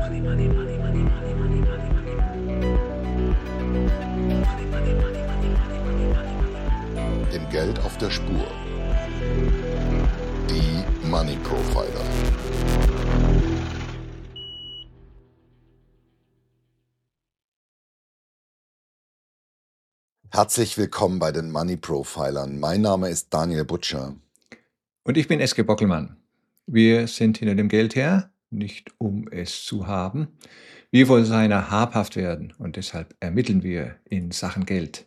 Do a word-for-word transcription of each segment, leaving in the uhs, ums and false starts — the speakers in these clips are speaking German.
Dem Geld auf der Spur. Die Money Profiler. Herzlich willkommen bei den Money Profilern. Mein Name ist Daniel Butcher. Und ich bin Eske Bockelmann. Wir sind hinter dem Geld her, nicht um es zu haben. Wir wollen seiner habhaft werden und deshalb ermitteln wir in Sachen Geld.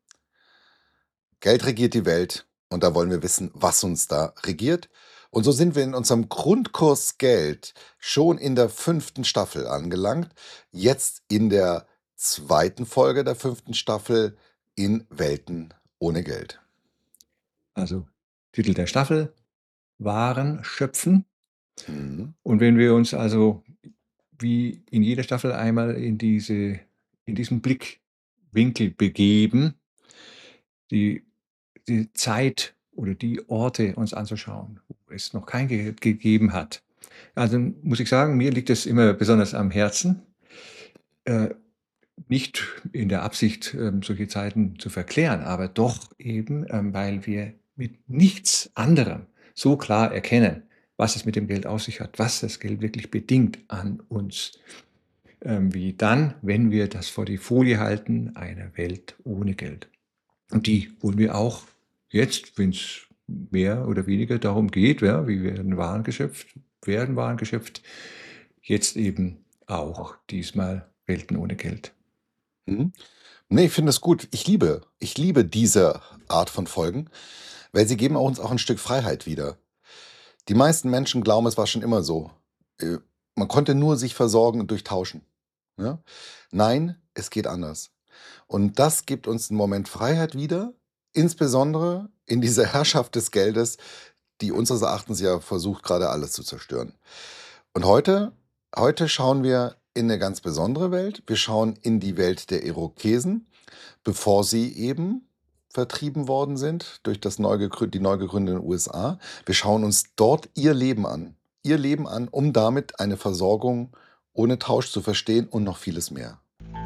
Geld regiert die Welt und da wollen wir wissen, was uns da regiert. Und so sind wir in unserem Grundkurs Geld schon in der fünften Staffel angelangt. Jetzt in der zweiten Folge der fünften Staffel in Welten ohne Geld. Also Titel der Staffel, Waren schöpfen. Mhm. Und wenn wir uns also wie in jeder Staffel einmal in diese, in diesen Blickwinkel begeben, die, die Zeit oder die Orte uns anzuschauen, wo es noch kein Geld gegeben hat. Also muss ich sagen, mir liegt es immer besonders am Herzen, äh, nicht in der Absicht, ähm, solche Zeiten zu verklären, aber doch eben, ähm, weil wir mit nichts anderem so klar erkennen, was es mit dem Geld auf sich hat, was das Geld wirklich bedingt an uns, ähm, wie dann, wenn wir das vor die Folie halten, eine Welt ohne Geld. Und die wollen wir auch jetzt, wenn es mehr oder weniger darum geht, ja, wie werden Waren geschöpft, werden Waren geschöpft, jetzt eben auch diesmal Welten ohne Geld. Mhm. Nee, ich finde es gut. Ich liebe, ich liebe diese Art von Folgen, weil sie geben uns auch ein Stück Freiheit wieder. Die meisten Menschen glauben, es war schon immer so. Äh, Man konnte nur sich versorgen durch Tauschen. Ja? Nein, es geht anders. Und das gibt uns einen Moment Freiheit wieder, insbesondere in dieser Herrschaft des Geldes, die unseres Erachtens ja versucht, gerade alles zu zerstören. Und heute, heute schauen wir in eine ganz besondere Welt. Wir schauen in die Welt der Irokesen, bevor sie eben vertrieben worden sind durch das neu gegrü- die neu gegründeten U S A. Wir schauen uns dort ihr Leben an. Ihr Leben an, um damit eine Versorgung ohne Tausch zu verstehen und noch vieles mehr.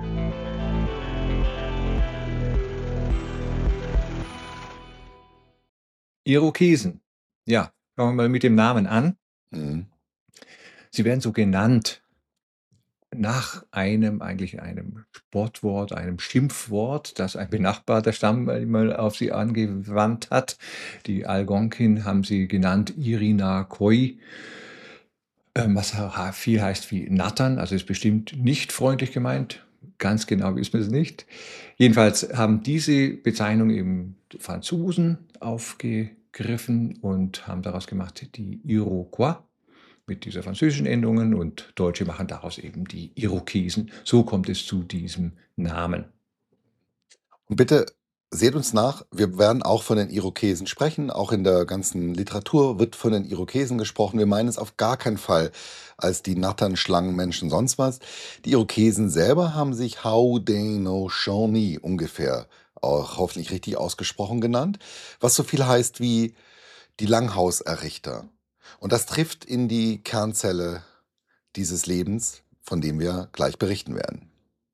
Irokesen. Ja, fangen wir mal mit dem Namen an. Mhm. Sie werden so genannt nach einem, eigentlich einem Sportwort, einem Schimpfwort, das ein benachbarter Stamm mal auf sie angewandt hat. Die Algonkin haben sie genannt Irina Koi, ähm, was ha- viel heißt wie nattern, also ist bestimmt nicht freundlich gemeint. Ganz genau wissen wir es nicht. Jedenfalls haben diese Bezeichnung eben Franzosen aufgegriffen und haben daraus gemacht die Iroquois mit dieser französischen Endungen und Deutsche machen daraus eben die Irokesen. So kommt es zu diesem Namen. Und bitte seht uns nach, wir werden auch von den Irokesen sprechen. Auch in der ganzen Literatur wird von den Irokesen gesprochen. Wir meinen es auf gar keinen Fall als die Nattern, Schlangen, Menschen, sonst was. Die Irokesen selber haben sich Haudenosaunee ungefähr, auch hoffentlich richtig ausgesprochen, genannt, was so viel heißt wie die Langhauserrichter. Und das trifft in die Kernzelle dieses Lebens, von dem wir gleich berichten werden.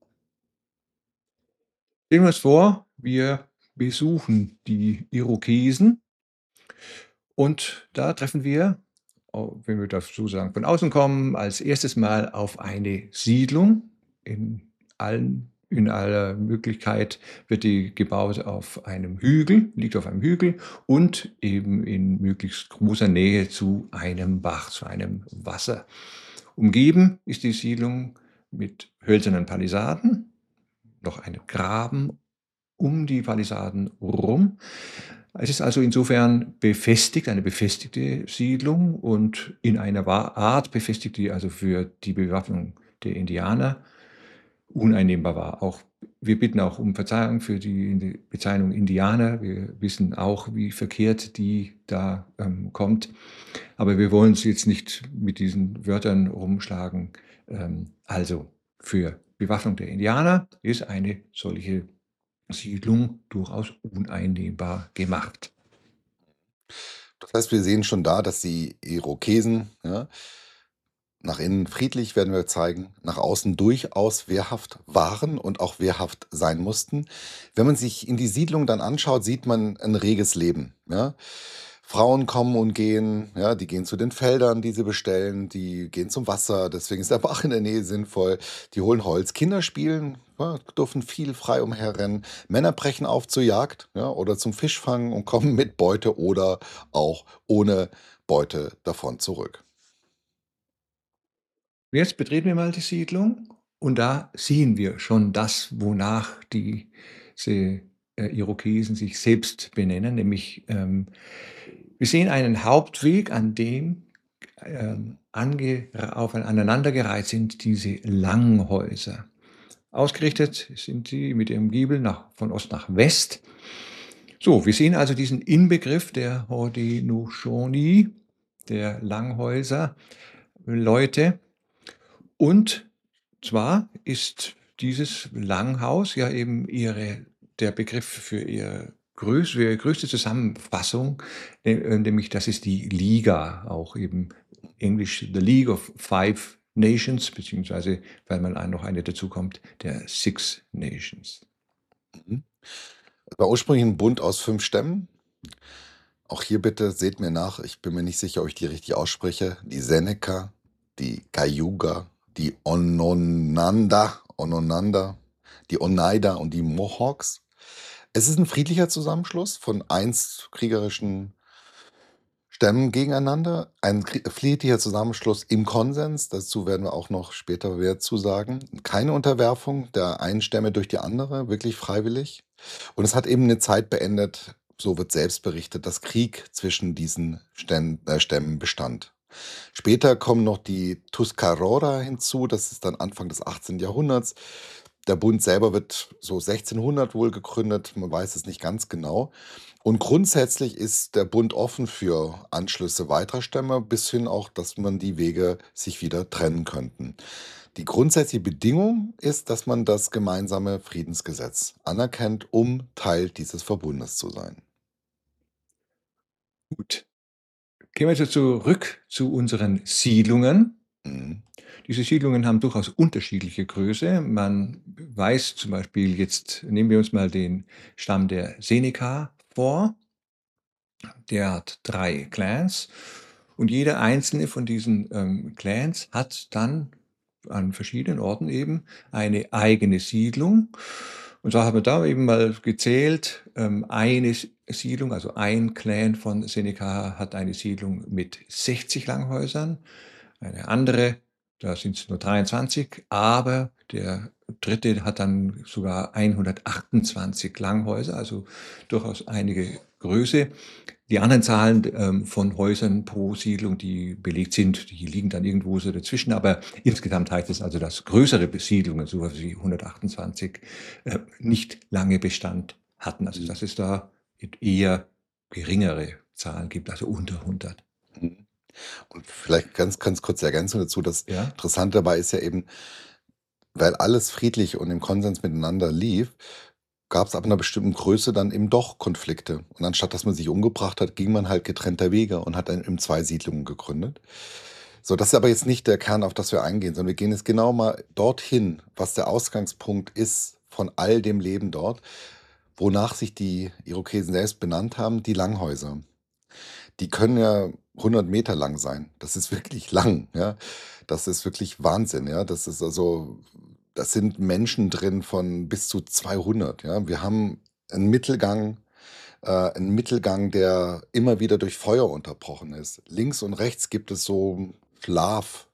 Stellen wir uns vor, wir besuchen die Irokesen und da treffen wir, au- wenn wir das so sagen, von außen kommen, als erstes Mal auf eine Siedlung. In allen, in aller Möglichkeit wird die gebaut auf einem Hügel, liegt auf einem Hügel und eben in möglichst großer Nähe zu einem Bach, zu einem Wasser. Umgeben ist die Siedlung mit hölzernen Palisaden, noch einem Graben um die Palisaden rum. Es ist also insofern befestigt, eine befestigte Siedlung und in einer Wa- Art befestigt, die also für die Bewaffnung der Indianer uneinnehmbar war. Auch, wir bitten auch um Verzeihung für die Bezeichnung Indianer. Wir wissen auch, wie verkehrt die da ähm, kommt. Aber wir wollen uns jetzt nicht mit diesen Wörtern rumschlagen. Ähm, also für Bewaffnung der Indianer ist eine solche Siedlung durchaus uneinnehmbar gemacht. Das heißt, wir sehen schon da, dass die Irokesen, ja, nach innen friedlich, werden wir zeigen, nach außen durchaus wehrhaft waren und auch wehrhaft sein mussten. Wenn man sich in die Siedlung dann anschaut, sieht man ein reges Leben, ja? Frauen kommen und gehen, ja, die gehen zu den Feldern, die sie bestellen, die gehen zum Wasser, deswegen ist der Bach in der Nähe sinnvoll. Die holen Holz. Kinder spielen, ja, dürfen viel frei umherrennen. Männer brechen auf zur Jagd, ja, oder zum Fischfangen und kommen mit Beute oder auch ohne Beute davon zurück. Jetzt betreten wir mal die Siedlung und da sehen wir schon das, wonach diese äh, Irokesen sich selbst benennen, nämlich ähm, wir sehen einen Hauptweg, an dem ähm, ange auf aneinandergereiht sind diese Langhäuser. Ausgerichtet sind sie mit ihrem Giebel nach von Ost nach West. So, wir sehen also diesen Inbegriff der Haudenosaunee, der Langhäuser Leute. Und zwar ist dieses Langhaus ja eben ihre der Begriff für ihre größ für ihre größte Zusammenfassung, ne äh, nämlich das ist die Liga, auch eben Englisch The League of Five Nations, beziehungsweise, weil mal ein noch eine dazukommt, der Six Nations. Mhm. War ursprünglich 'n Bund aus fünf Stämmen. Auch hier bitte seht mir nach, ich bin mir nicht sicher, ob ich die richtig ausspreche. Die Seneca, die Cayuga, die Ononanda Ononanda, die Oneida und die Mohawks. Es ist 'n friedlicher Zusammenschluss von einst kriegerischen Stämmen gegeneinander, ein kri friedlicher Zusammenschluss im Konsens, dazu werden wir auch noch später mehr zu sagen. Keine Unterwerfung der einen Stämme durch die andere, wirklich freiwillig. Und es hat eben 'ne Zeit beendet, so wird selbst berichtet, dass Krieg zwischen diesen Stämm äh, Stämmen bestand. Später kommen noch die Tuscarora hinzu, das ist dann Anfang des achtzehnten. Jahrhunderts. Der Bund selber wird so sechzehnhundert wohl gegründet, man weiß es nicht ganz genau. Und grundsätzlich ist der Bund offen für Anschlüsse weiterer Stämme, bis hin auch, dass man die Wege sich wieder trennen könnten. Die grundsätzliche Bedingung ist, dass man das gemeinsame Friedensgesetz anerkennt, um Teil dieses Verbundes zu sein. Gut. Gehen wir jetzt zurück zu unseren Siedlungen. Mhm. Diese Siedlungen haben durchaus unterschiedliche Größe. Man weiß zum Beispiel jetzt nehmen wir uns mal den Stamm der Seneca vor. Der hat drei Clans und jeder einzelne von diesen, ähm, Clans hat dann an verschiedenen Orten eben eine eigene Siedlung. Und so haben wir da eben mal gezählt, ähm, eine S Siedlung, also ein Clan von Seneca hat eine Siedlung mit sechzig Langhäusern, eine andere, da sind's nur dreiundzwanzig, aber der dritte hat dann sogar hundertachtundzwanzig Langhäuser, also durchaus einige Größe. Die anderen Zahlen d ähm, von Häusern pro Siedlung, die belegt sind, die liegen dann irgendwo so dazwischen, aber insgesamt heißt es also, dass größere Besiedlungen, so was wie hundertachtundzwanzig, äh, nicht lange Bestand hatten. Also, Mhm. dass es da et eher geringere Zahlen gibt, also unter hundert. Mhm. Und vielleicht ganz ganz kurze Ergänzung dazu. Das Ja. Interessante dabei ist ja eben, weil alles friedlich und im Konsens miteinander lief, gab's ab 'ner bestimmten Größe dann eben doch Konflikte. Und anstatt dass man sich umgebracht hat, ging man halt getrennter Wege und hat dann eben zwei Siedlungen gegründet. So, das ist aber jetzt nicht der Kern, auf das wir eingehen, sondern wir gehen jetzt genau mal dorthin, was der Ausgangspunkt ist von all dem Leben dort, wonach sich die Irokesen selbst benannt haben, die Langhäuser. Die können ja hundert Meter lang sein. Das ist wirklich lang, ja? Das ist wirklich Wahnsinn, ja? Das ist also da sind Menschen drin von bis zu zweihundert, ja? Wir haben 'n Mittelgang äh, 'n Mittelgang, der immer wieder durch Feuer unterbrochen ist. Links und rechts gibt es so Schlaf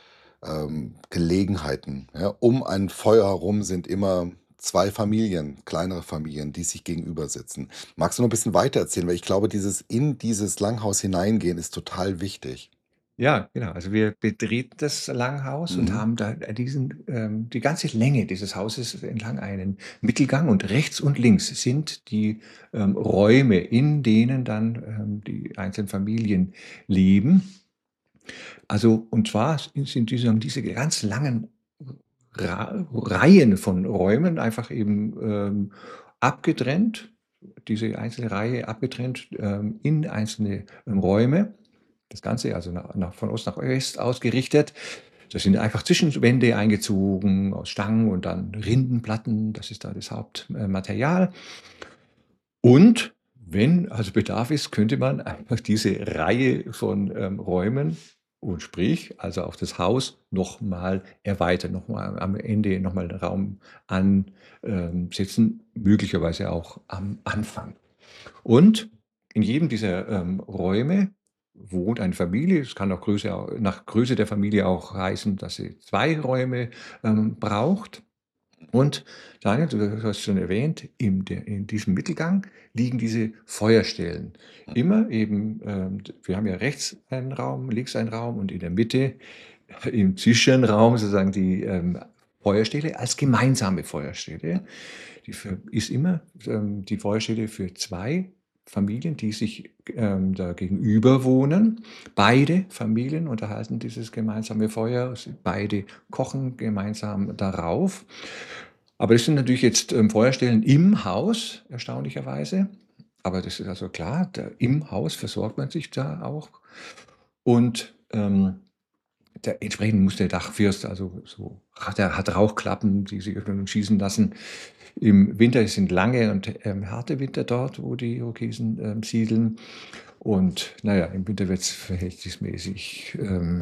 ähm, Gelegenheiten, ja? Um ein Feuer herum sind immer zwei Familien, kleinere Familien, die sich gegenüber sitzen. Magst du noch 'n bisschen weiter erzählen? Weil ich glaube, dieses in dieses Langhaus hineingehen ist total wichtig. Ja, genau. Also, wir betreten das Langhaus und Mhm. haben da diesen ähm, die ganze Länge dieses Hauses entlang einen Mittelgang und rechts und links sind die, ähm, Räume, in denen dann, ähm, die einzelnen Familien leben. Also, und zwar s sind diese diese ganz langen Ra Reihen von Räumen einfach eben, ähm, abgetrennt diese einzelne Reihe abgetrennt, ähm, in einzelne, ähm, Räume. Das Ganze also nach, nach, von Ost nach West ausgerichtet. Das sind einfach Zwischenwände eingezogen aus Stangen und dann Rindenplatten. Das ist da das Hauptmaterial. Und wenn also Bedarf ist, könnte man einfach diese Reihe von ähm, Räumen und sprich, also auch das Haus nochmal erweitern, nochmal am Ende nochmal einen Raum ansetzen, möglicherweise auch am Anfang. Und in jedem dieser ähm, Räume wohnt eine Familie. Es kann auch Größe, nach Größe der Familie auch heißen, dass sie zwei Räume ähm, braucht. Und Daniel, du hast schon erwähnt, in, der, in diesem Mittelgang liegen diese Feuerstellen. Immer eben, ähm, wir haben ja rechts einen Raum, links einen Raum und in der Mitte, im Zwischenraum sozusagen die ähm, Feuerstelle als gemeinsame Feuerstelle. Die für, ist immer ähm, die Feuerstelle für zwei Familien, die sich ähm, da gegenüber wohnen. Beide Familien unterhalten dieses gemeinsame Feuer, beide kochen gemeinsam darauf. Aber das sind natürlich jetzt ähm, Feuerstellen im Haus, erstaunlicherweise. Aber das ist also klar, da, im Haus versorgt man sich da auch. Und ähm, der, entsprechend muss der Dachfirst, also so, der hat Rauchklappen, die sich öffnen und schießen lassen. Im Winter sind lange und ähm, harte Winter dort, wo die Irokesen ähm, siedeln. Und naja, im Winter wird es verhältnismäßig ähm,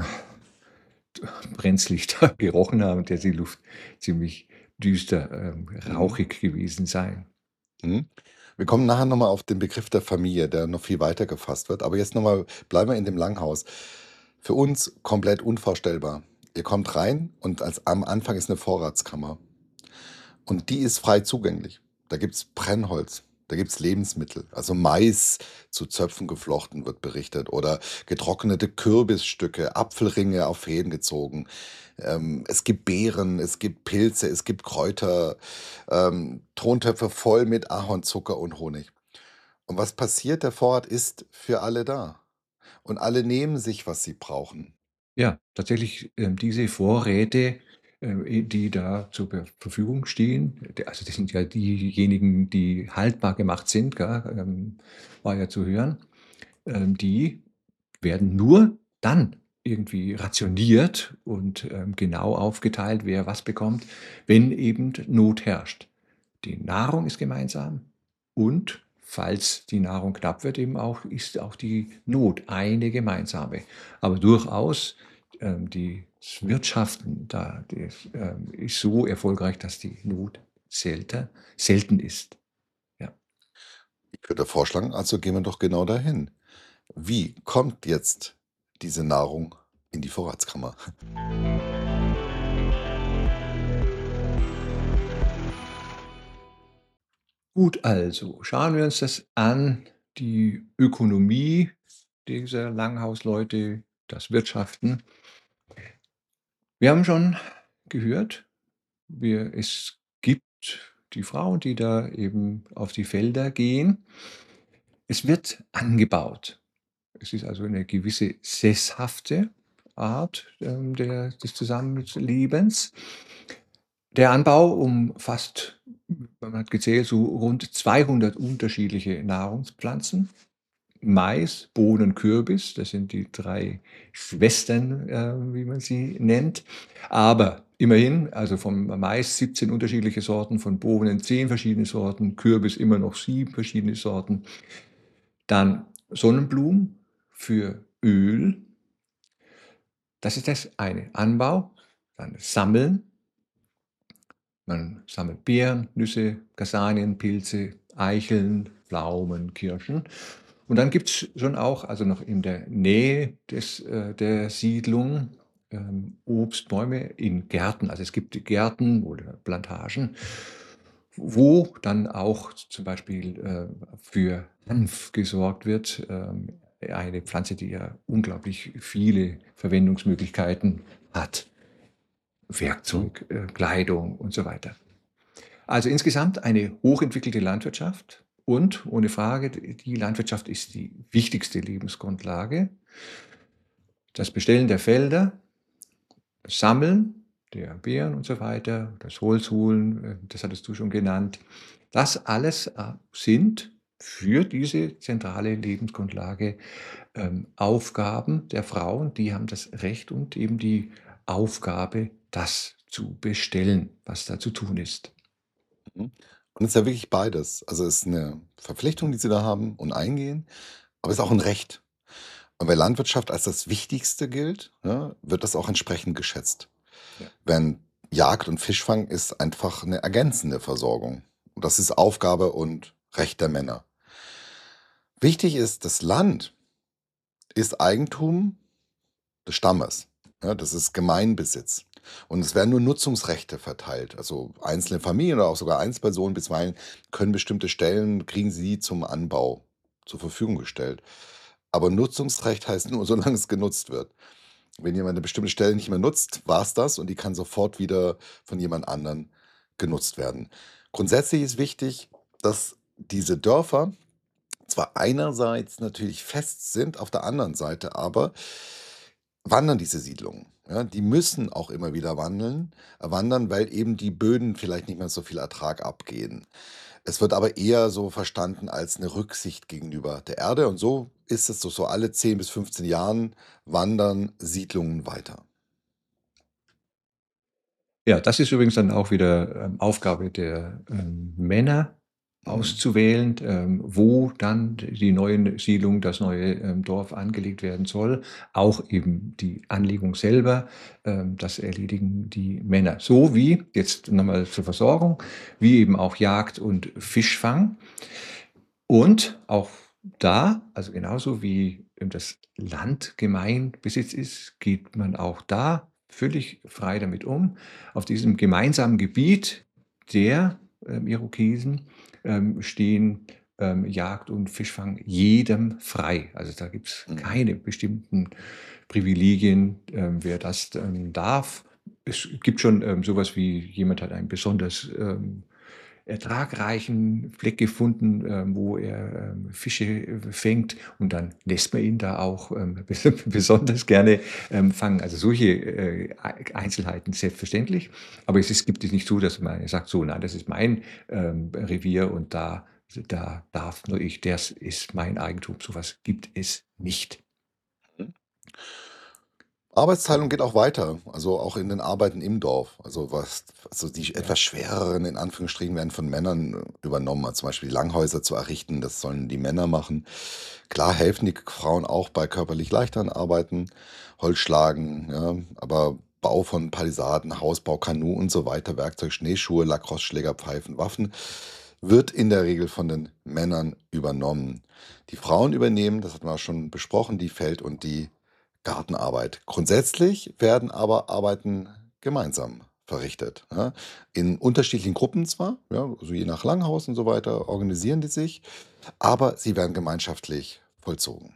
brenzlig da gerochen haben, der die Luft ziemlich düster, ähm, Mhm. rauchig gewesen sein. Mhm. Wir kommen nachher nochmal auf den Begriff der Familie, der noch viel weiter gefasst wird. Aber jetzt nochmal, bleiben wir in dem Langhaus. Für uns komplett unvorstellbar. Ihr kommt rein und als, am Anfang ist eine Vorratskammer. Und die ist frei zugänglich. Da gibt es Brennholz, da gibt es Lebensmittel. Also Mais zu Zöpfen geflochten wird berichtet. Oder getrocknete Kürbisstücke, Apfelringe auf Fäden gezogen. Ähm, es gibt Beeren, es gibt Pilze, es gibt Kräuter, ähm, Tontöpfe voll mit Ahornzucker und Honig. Und was passiert? Der Vorrat ist für alle da. Und alle nehmen sich, was sie brauchen. Ja, tatsächlich, ähm, diese Vorräte, äh, die da zur Be Verfügung stehen, d also das sind ja diejenigen, die haltbar gemacht sind, gell, ähm, war ja zu hören, ähm, die werden nur dann irgendwie rationiert und, ähm, genau aufgeteilt, wer was bekommt, wenn eben Not herrscht. Die Nahrung ist gemeinsam und falls die Nahrung knapp wird, eben auch, ist auch die Not eine gemeinsame. Aber durchaus ähm, die Wirtschaften da das, ähm, ist so erfolgreich, dass die Not selten, selten ist. Ja. Ich würde vorschlagen, also gehen wir doch genau dahin. Wie kommt jetzt diese Nahrung in die Vorratskammer? Gut, also schauen wir uns das an, die Ökonomie dieser Langhausleute, das Wirtschaften. Wir haben schon gehört, wir, es gibt die Frauen, die da eben auf die Felder gehen. Es wird angebaut. Es ist also eine gewisse sesshafte Art ähm, der, des Zusammenlebens. Der Anbau umfasst, man hat gezählt, so rund zweihundert unterschiedliche Nahrungspflanzen. Mais, Bohnen, Kürbis, das sind die drei Schwestern, äh, wie man sie nennt. Aber immerhin, also vom Mais siebzehn unterschiedliche Sorten, von Bohnen zehn verschiedene Sorten, Kürbis immer noch sieben verschiedene Sorten. Dann Sonnenblumen für Öl. Das ist das eine. Anbau, dann Sammeln. Man sammelt Beeren, Nüsse, Kastanien, Pilze, Eicheln, Pflaumen, Kirschen. Und dann gibt es schon auch, also noch in der Nähe des, äh, der Siedlung, ähm, Obstbäume in Gärten. Also es gibt Gärten oder Plantagen, wo dann auch zum Beispiel äh, für Hanf gesorgt wird. Ähm, eine Pflanze, die ja unglaublich viele Verwendungsmöglichkeiten hat. Mhm. Werkzeug, äh, Kleidung und so weiter. Also insgesamt eine hochentwickelte Landwirtschaft und ohne Frage, die Landwirtschaft ist die wichtigste Lebensgrundlage. Das Bestellen der Felder, das Sammeln der Beeren und so weiter, das Holzholen, äh, das hattest du schon genannt, das alles äh, sind für diese zentrale Lebensgrundlage ähm, Aufgaben der Frauen. Die haben das Recht und eben die Aufgabe, das zu bestellen, was da zu tun ist. Mhm. Und es ist ja wirklich beides. Also, es ist 'ne Verpflichtung, die sie da haben und eingehen, aber es ist auch 'n Recht. Und weil Landwirtschaft als das Wichtigste gilt, ne, wird das auch entsprechend geschätzt. Ja. Während Jagd und Fischfang ist einfach 'ne ergänzende Versorgung. Und das ist Aufgabe und Recht der Männer. Wichtig ist, das Land ist Eigentum des Stammes, ne? Das ist Gemeinbesitz. Und es werden nur Nutzungsrechte verteilt. Also, einzelne Familien oder auch sogar Einzelpersonen bisweilen können bestimmte Stellen kriegen sie zum Anbau zur Verfügung gestellt. Aber Nutzungsrecht heißt nur, solange es genutzt wird. Wenn jemand 'ne bestimmte Stelle nicht mehr nutzt, war's das und die kann sofort wieder von jemand anderen genutzt werden. Grundsätzlich ist wichtig, dass diese Dörfer zwar einerseits natürlich fest sind, auf der anderen Seite aber wandern diese Siedlungen, ja? Die müssen auch immer wieder wandeln äh, wandern, weil eben die Böden vielleicht nicht mehr so viel Ertrag abgeben. Es wird aber eher so verstanden als 'ne Rücksicht gegenüber der Erde und so ist es so so alle zehn bis fünfzehn Jahren wandern Siedlungen weiter. Ja, das ist übrigens dann auch wieder, ähm, Aufgabe der, ähm, Männer Mhm. auszuwählen, ähm, wo dann d die neuen Siedlung, das neue, ähm, Dorf angelegt werden soll. Auch eben die Anlegung selber, ähm, das erledigen die Männer. So wie jetzt noch mal zur Versorgung, wie eben auch Jagd und Fischfang. Und auch da, also genauso wie, ähm, das Land Gemeinbesitz ist, geht man auch da völlig frei damit um. Auf diesem gemeinsamen Gebiet der, ähm, Irokesen, ähm, stehen, ähm, Jagd und Fischfang jedem frei. Also, da gibt's Mhm. keine bestimmten Privilegien, ähm, wer das dann darf. Es gibt schon, ähm, so was wie jemand hat einen besonders, ähm, ertragreichen Fleck gefunden, ähm, wo er, ähm, Fische, äh, fängt und dann lässt man ihn da auch, ähm, bes besonders gerne, ähm, fangen. Also, solche, äh, Ei Einzelheiten selbstverständlich. Aber es ist gibt es nicht so, dass man sagt: „So, nein, das ist mein, ähm, Revier und da da darf nur ich das ist mein Eigentum.“ So was gibt es nicht. Mhm. Arbeitsteilung geht auch weiter, also auch in den Arbeiten im Dorf. Also, was also die Ja. etwas schwereren in Anführungsstrichen werden von Männern übernommen, also zum Beispiel die Langhäuser zu errichten, das sollen die Männer machen. Klar helfen die K Frauen auch bei körperlich leichteren Arbeiten, Holzschlagen, ja, aber Bau von Palisaden, Hausbau, Kanu und so weiter, Werkzeug, Schneeschuhe, Lacrosseschläger, Pfeifen, Waffen, wird in der Regel von den Männern übernommen. Die Frauen übernehmen, das hatten wir auch schon besprochen, die Feld und die Gartenarbeit. Grundsätzlich werden aber Arbeiten gemeinsam verrichtet, ja? In unterschiedlichen Gruppen zwar, ja, also je nach Langhaus und so weiter organisieren die sich, aber sie werden gemeinschaftlich vollzogen.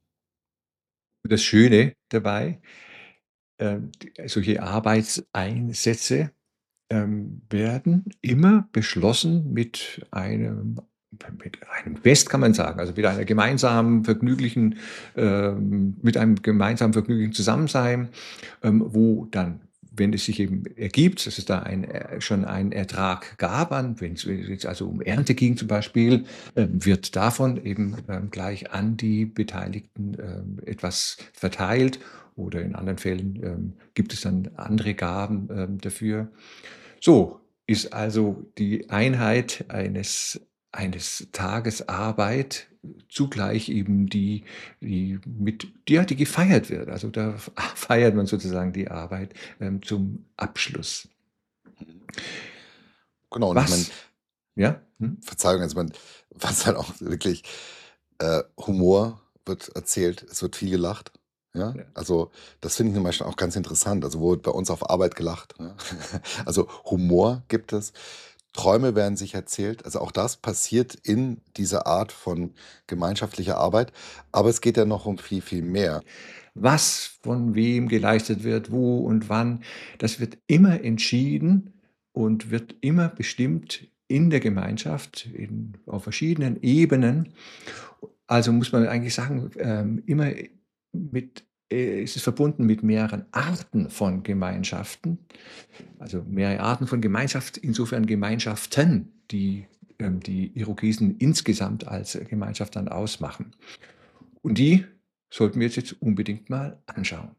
Das Schöne dabei, ähm, d solche Arbeitseinsätze, ähm, werden immer beschlossen mit einem mit einem Fest, kann man sagen, also mit einer gemeinsamen vergnüglichen ähm, mit einem gemeinsamen vergnüglichen Zusammensein, ähm, wo dann, wenn es sich eben ergibt, dass es da ein äh, schon einen Ertrag gab an wenn's jetzt also um Ernte ging zum Beispiel, ähm, wird davon eben, ähm, gleich an die Beteiligten, ähm, etwas verteilt oder in anderen Fällen, ähm, gibt es dann andere Gaben, ähm, dafür. So, ist also die Einheit eines eines Tages Arbeit zugleich eben die die mit ja, die gefeiert wird. Also, da f feiert man sozusagen die Arbeit, ähm, zum Abschluss. Mhm. Genau, und ich meine Was ja, mhm. Verzeihung, also man was halt auch wirklich äh, Humor wird erzählt, es wird viel gelacht, ja? Ja. Also, das finde ich zum Beispiel auch ganz interessant. Also, wo wird bei uns auf Arbeit gelacht, ne? Also, Humor gibt es, Träume werden sich erzählt. Also, auch das passiert in dieser Art von gemeinschaftlicher Arbeit, aber es geht ja noch um viel, viel mehr. Was von wem geleistet wird, wo und wann, das wird immer entschieden und wird immer bestimmt in der Gemeinschaft in auf verschiedenen Ebenen. Also, muss man eigentlich sagen, ähm, immer mit äh, ist es verbunden mit mehreren Arten von Gemeinschaften. Also, mehrere Arten von Gemeinschaft, insofern Gemeinschaften, die ähm, die Irokesen insgesamt als äh, Gemeinschaft dann ausmachen. Und die sollten wir uns jetzt unbedingt mal anschauen.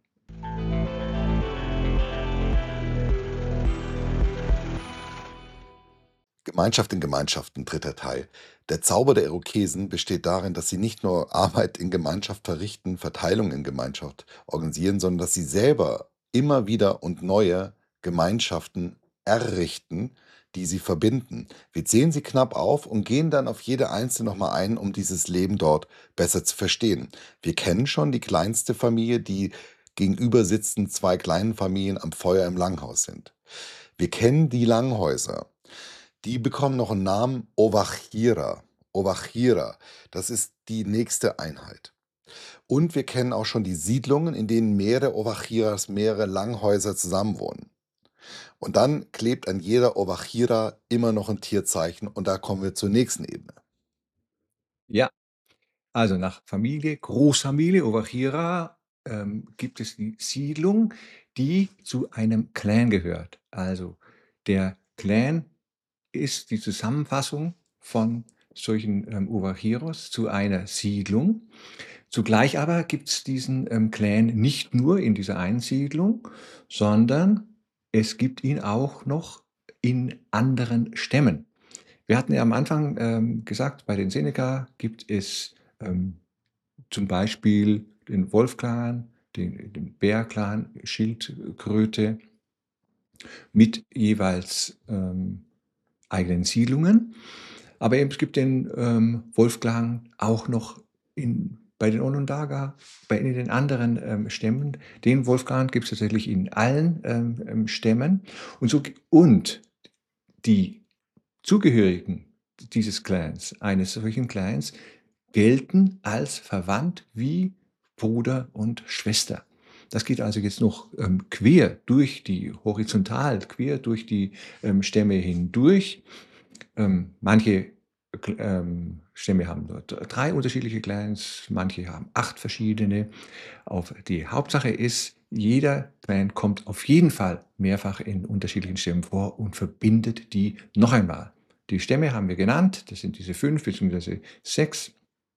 Gemeinschaft in Gemeinschaften, dritter Teil. Der Zauber der Irokesen besteht darin, dass sie nicht nur Arbeit in Gemeinschaft verrichten, Verteilung in Gemeinschaft organisieren, sondern dass sie selber immer wieder und neue Gemeinschaften errichten, die sie verbinden. Wir zählen sie knapp auf und gehen dann auf jede einzelne nochmal ein, um dieses Leben dort besser zu verstehen. Wir kennen schon die kleinste Familie, die gegenüber sitzen zwei kleinen Familien am Feuer im Langhaus sind. Wir kennen die Langhäuser. Die bekommen noch einen Namen, Ovachira. Ovachira, das ist die nächste Einheit. Und wir kennen auch schon die Siedlungen, in denen mehrere Ovachiras, mehrere Langhäuser zusammenwohnen. Und dann klebt an jeder Ovachira immer noch ein Tierzeichen und da kommen wir zur nächsten Ebene. Ja, also nach Familie, Großfamilie, Ovachira, ähm, gibt es die Siedlung, die zu einem Clan gehört. Also der Clan ist die Zusammenfassung von solchen ähm, Ovachiros zu einer Siedlung. Zugleich aber gibt es diesen ähm, Clan nicht nur in dieser einen Siedlung, sondern es gibt ihn auch noch in anderen Stämmen. Wir hatten ja am Anfang ähm, gesagt, bei den Seneca gibt es ähm, zum Beispiel den Wolf-Clan, den, den Bär-Clan, Schildkröte mit jeweils ähm, eigenen Siedlungen. Aber eben, es gibt den ähm, Wolf-Clan auch noch in, bei den Onondaga, bei in den anderen ähm, Stämmen. Den Wolf-Clan gibt es tatsächlich in allen ähm, ähm, Stämmen. Und, so, und die Zugehörigen dieses Clans, eines solchen Clans, gelten als verwandt wie Bruder und Schwester. Das geht also jetzt noch ähm, quer durch die, horizontal, quer durch die ähm, Stämme hindurch. Ähm, manche ähm, Stämme haben dort drei unterschiedliche Clans, manche haben acht verschiedene. Auf die Hauptsache ist, jeder Clan kommt auf jeden Fall mehrfach in unterschiedlichen Stämmen vor und verbindet die noch einmal. Die Stämme haben wir genannt, das sind diese fünf bzw. sechs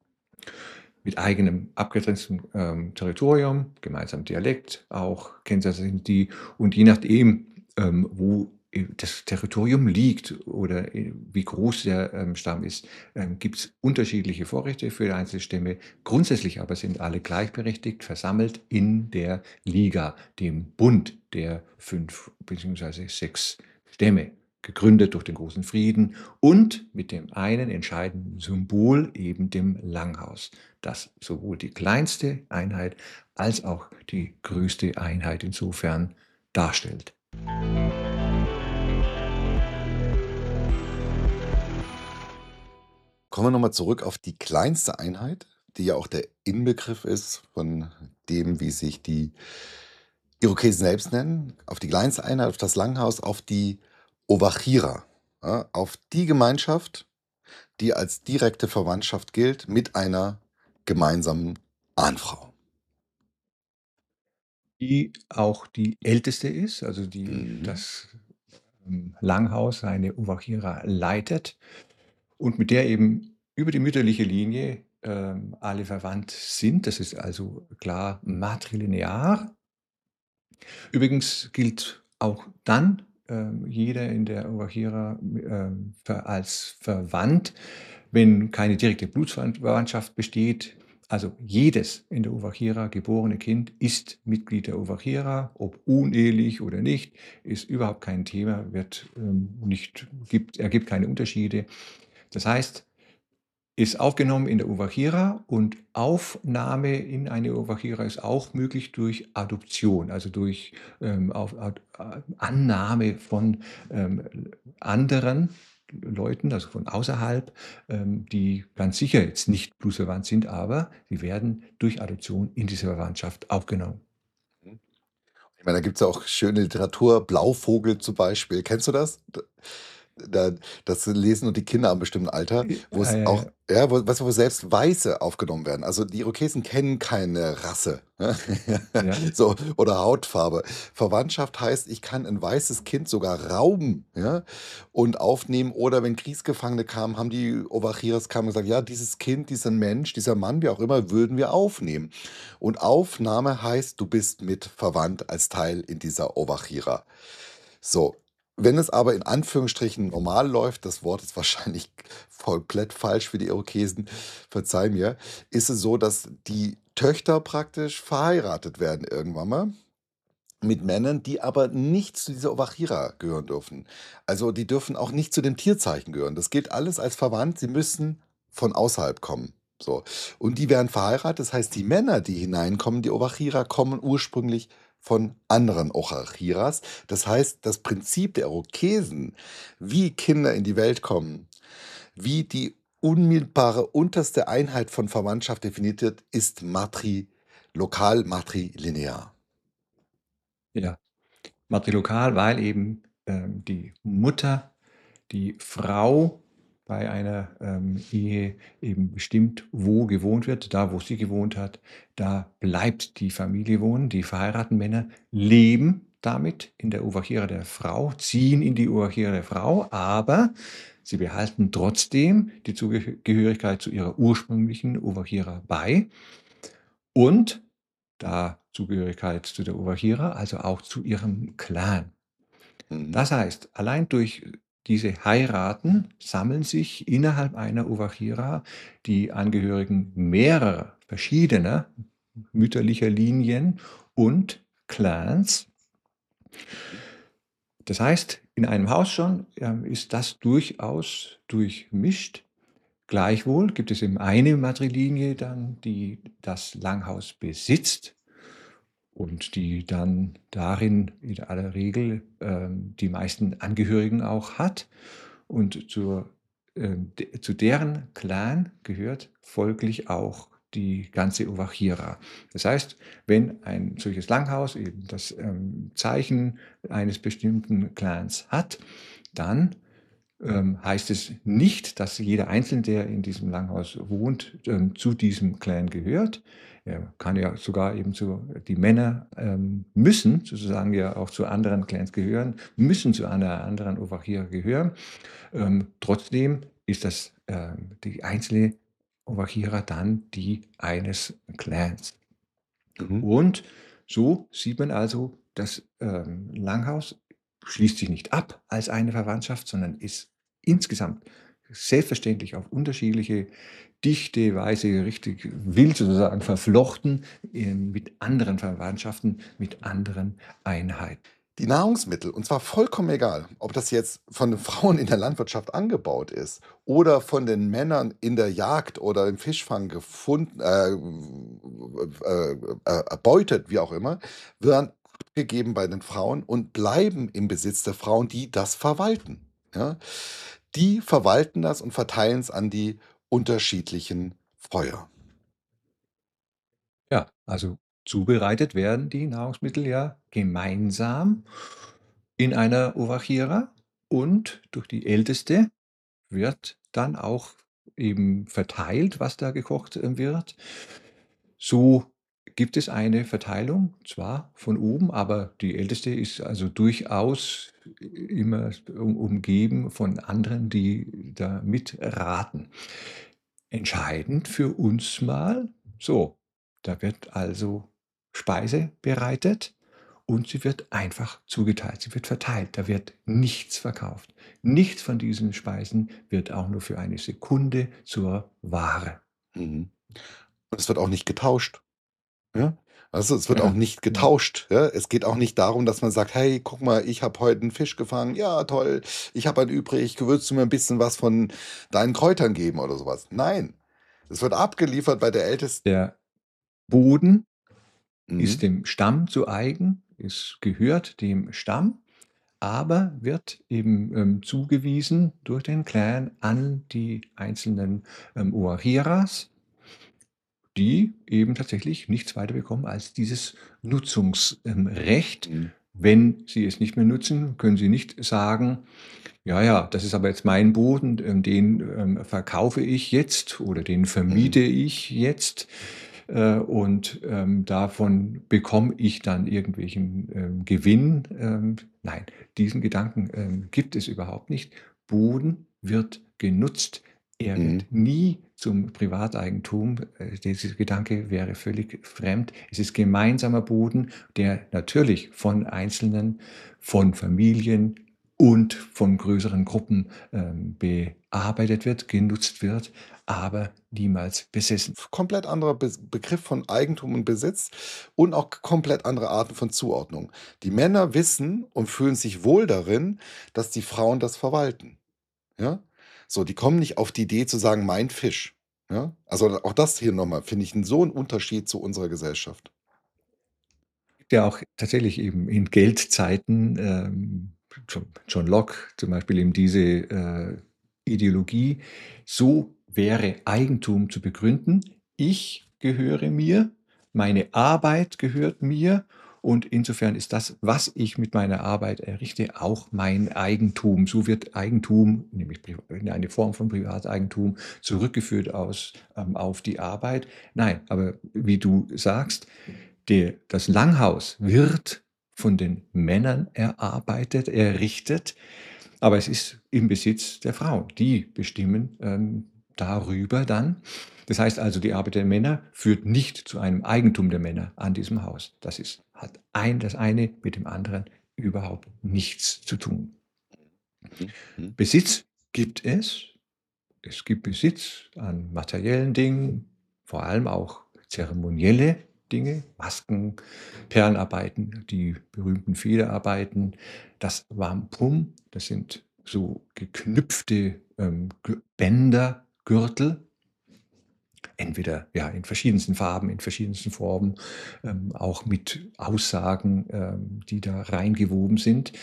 mit eigenem abgegrenztem ähm, Territorium, gemeinsamen Dialekt, auch Kennzeichen sind die. Und je nachdem, ähm, wo das Territorium liegt oder äh, wie groß der ähm, Stamm ist, ähm, gibt es unterschiedliche Vorrechte für die einzelnen Stämme. Grundsätzlich aber sind alle gleichberechtigt versammelt in der Liga, dem Bund der fünf bzw. sechs Stämme, gegründet durch den großen Frieden und mit dem einen entscheidenden Symbol, eben dem Langhaus, das sowohl die kleinste Einheit als auch die größte Einheit insofern darstellt. Kommen wir nochmal zurück auf die kleinste Einheit, die ja auch der Inbegriff ist von dem, wie sich die Irokesen selbst nennen, auf die kleinste Einheit, auf das Langhaus, auf die Ovachira, ja, auf die Gemeinschaft, die als direkte Verwandtschaft gilt mit einer gemeinsamen Ahnfrau. Die auch die älteste ist, also die Mhm. das ähm, Langhaus, eine Ovachira leitet und mit der eben über die mütterliche Linie ähm, alle verwandt sind. Das ist also klar matrilinear. Übrigens gilt auch dann ähm, jeder in der Ovachira ähm, ver als verwandt, wenn keine direkte Blutsverwandtschaft besteht. Also jedes in der Ovachira geborene Kind ist Mitglied der Ovachira, ob unehelich oder nicht, ist überhaupt kein Thema, wird ähm, nicht, gibt, ergibt keine Unterschiede. Das heißt, ist aufgenommen in der Ovachira und Aufnahme in eine Ovachira ist auch möglich durch Adoption, also durch ähm, auf, Ad, Annahme von ähm, anderen Leuten, also von außerhalb, ähm, die ganz sicher jetzt nicht blutsverwandt sind, aber sie werden durch Adoption in diese Verwandtschaft aufgenommen. Ich meine, da gibt es ja auch schöne Literatur, Blauvogel zum Beispiel. Kennst du das? da, das lesen nur die Kinder am bestimmten Alter, Äh, wo es auch, äh, ja, wo, was, wo selbst Weiße aufgenommen werden. Also die Irokesen kennen keine Rasse, ne? ja, So, oder Hautfarbe. Verwandtschaft heißt, ich kann ein weißes Kind sogar rauben, ja, und aufnehmen. Oder wenn Kriegsgefangene kamen, haben die Owachiras kamen und gesagt, ja, dieses Kind, dieser Mensch, dieser Mann, wie auch immer, würden wir aufnehmen. Und Aufnahme heißt, du bist mit verwandt als Teil in dieser Owachira. So, wenn es aber in Anführungsstrichen normal läuft, das Wort ist wahrscheinlich komplett falsch für die Irokesen, verzeih mir, ist es so, dass die Töchter praktisch verheiratet werden irgendwann mal mit Männern, die aber nicht zu dieser Ovachira gehören dürfen. Also die dürfen auch nicht zu dem Tierzeichen gehören. Das gilt alles als verwandt. Sie müssen von außerhalb kommen. So. Und die werden verheiratet. Das heißt, die Männer, die hineinkommen, die Ovachira, kommen ursprünglich von anderen Owachiras. Das heißt, das Prinzip der Irokesen, wie Kinder in die Welt kommen, wie die unmittelbare unterste Einheit von Verwandtschaft definiert wird, ist matri, lokal matrilinear. ja. Matrilokal, weil eben ähm, die Mutter, die Frau bei einer ähm, Ehe eben bestimmt, wo gewohnt wird. Da, wo sie gewohnt hat, da bleibt die Familie wohnen. Die verheirateten Männer leben damit in der Ovachira der Frau, ziehen in die Ovachira der Frau, aber sie behalten trotzdem die Zugehörigkeit zu ihrer ursprünglichen Ovachira bei und da Zugehörigkeit zu der Ovachira, also auch zu ihrem Clan. Mhm. Das heißt, allein durch diese Heiraten sammeln sich innerhalb einer Ovachira die Angehörigen mehrerer verschiedener mütterlicher Linien und Clans. Das heißt, in einem Haus schon ähm, ist das durchaus durchmischt. Gleichwohl gibt es eben eine Matrilinie dann, die das Langhaus besitzt und die dann darin in aller Regel ähm, die meisten Angehörigen auch hat. Und zur, ähm, de, zu deren Clan gehört folglich auch die ganze Ovachira. Das heißt, wenn ein solches Langhaus eben das ähm, Zeichen eines bestimmten Clans hat, dann ähm, heißt es nicht, dass jeder Einzelne, der in diesem Langhaus wohnt, ähm, zu diesem Clan gehört. Er kann ja sogar eben zu, die Männer ähm, müssen sozusagen ja auch zu anderen Clans gehören, müssen zu einer anderen Ovachira gehören. Ähm, trotzdem ist das ähm, die einzelne Ovachira dann die eines Clans. Mhm. Und so sieht man also, das ähm, Langhaus schließt sich nicht ab als eine Verwandtschaft, sondern ist insgesamt selbstverständlich auf unterschiedliche dichte Weise richtig wild sozusagen verflochten äh, mit anderen Verwandtschaften, mit anderen Einheiten. Die Nahrungsmittel, und zwar vollkommen egal, ob das jetzt von den Frauen in der Landwirtschaft angebaut ist oder von den Männern in der Jagd oder im Fischfang gefunden, äh, äh, äh, erbeutet, wie auch immer, werden abgegeben bei den Frauen und bleiben im Besitz der Frauen, die das verwalten. Ja? Die verwalten das und verteilen es an die unterschiedlichen Feuer. Ja, also zubereitet werden die Nahrungsmittel ja gemeinsam in einer Ovachira und durch die Älteste wird dann auch eben verteilt, was da gekocht äh, wird. So gibt es eine Verteilung, zwar von oben, aber die Älteste ist also durchaus immer um, umgeben von anderen, die da mitraten. Entscheidend für uns mal, so, da wird also Speise bereitet und sie wird einfach zugeteilt, sie wird verteilt, da wird nichts verkauft. Nichts von diesen Speisen wird auch nur für eine Sekunde zur Ware. Mhm. Und es wird auch nicht getauscht. Ja? Also, es wird auch Ja, nicht ja, getauscht, ja? Es geht auch nicht darum, dass man sagt: „Hey, guck mal, ich habe heute einen Fisch gefangen. Ja, toll. Ich habe einen übrig. Würdest du mir ein bisschen was von deinen Kräutern geben?“ oder sowas? Nein, es wird abgeliefert bei der Ältesten. der Boden ist Mhm, dem Stamm zu eigen, es gehört dem Stamm, aber wird eben ähm, zugewiesen durch den Clan an die einzelnen ähm, Oahiras, die eben tatsächlich nichts weiter bekommen als dieses Nutzungsrecht. mhm. Wenn Sie es nicht mehr nutzen, können Sie nicht sagen, ja, ja, das ist aber jetzt mein Boden, ähm, den ähm, verkaufe ich jetzt oder den vermiete Mhm. ich jetzt äh, und ähm, davon bekomme ich dann irgendwelchen ähm, Gewinn. Ähm, nein, diesen Gedanken ähm, gibt es überhaupt nicht. Boden wird genutzt. Er wird Mhm. nie zum Privateigentum. Äh, Dieser Gedanke wäre völlig fremd. Es ist gemeinsamer Boden, der natürlich von Einzelnen, von Familien und von größeren Gruppen ähm, bearbeitet wird, genutzt wird, aber niemals besessen. Komplett anderer Be Begriff von Eigentum und Besitz und auch komplett andere Arten von Zuordnung. Die Männer wissen und fühlen sich wohl darin, dass die Frauen das verwalten, ja? So, die kommen nicht auf die Idee zu sagen: „Mein Fisch", ja? Also, auch das hier noch mal finde ich 'n so 'n Unterschied zu unserer Gesellschaft. Gibt ja auch tatsächlich eben in Geldzeiten, ähm, John John Locke zum Beispiel eben diese äh, Ideologie, so wäre Eigentum zu begründen: Ich gehöre mir, meine Arbeit gehört mir und insofern ist das, was ich mit meiner Arbeit errichte, auch mein Eigentum. So wird Eigentum, nämlich priva in eine Form von Privateigentum, zurückgeführt aus ähm, auf die Arbeit. Nein, aber wie du sagst, der das Langhaus wird von den Männern erarbeitet, errichtet, aber es ist im Besitz der Frauen. Die bestimmen ähm, darüber dann. Das heißt also, die Arbeit der Männer führt nicht zu einem Eigentum der Männer an diesem Haus. Das ist, hat ein, das eine mit dem anderen überhaupt nichts zu tun. Mhm, mhm. Besitz gibt es. Es gibt Besitz an materiellen Dingen, vor allem auch zeremonielle Dinge, Masken, Perlenarbeiten, die berühmten Federarbeiten, das Wampum, das sind so geknüpfte ähm, Gü- Bänder, Gürtel, entweder ja in verschiedensten Farben, in verschiedensten Formen, ähm, auch mit Aussagen, ähm, die da reingewoben sind.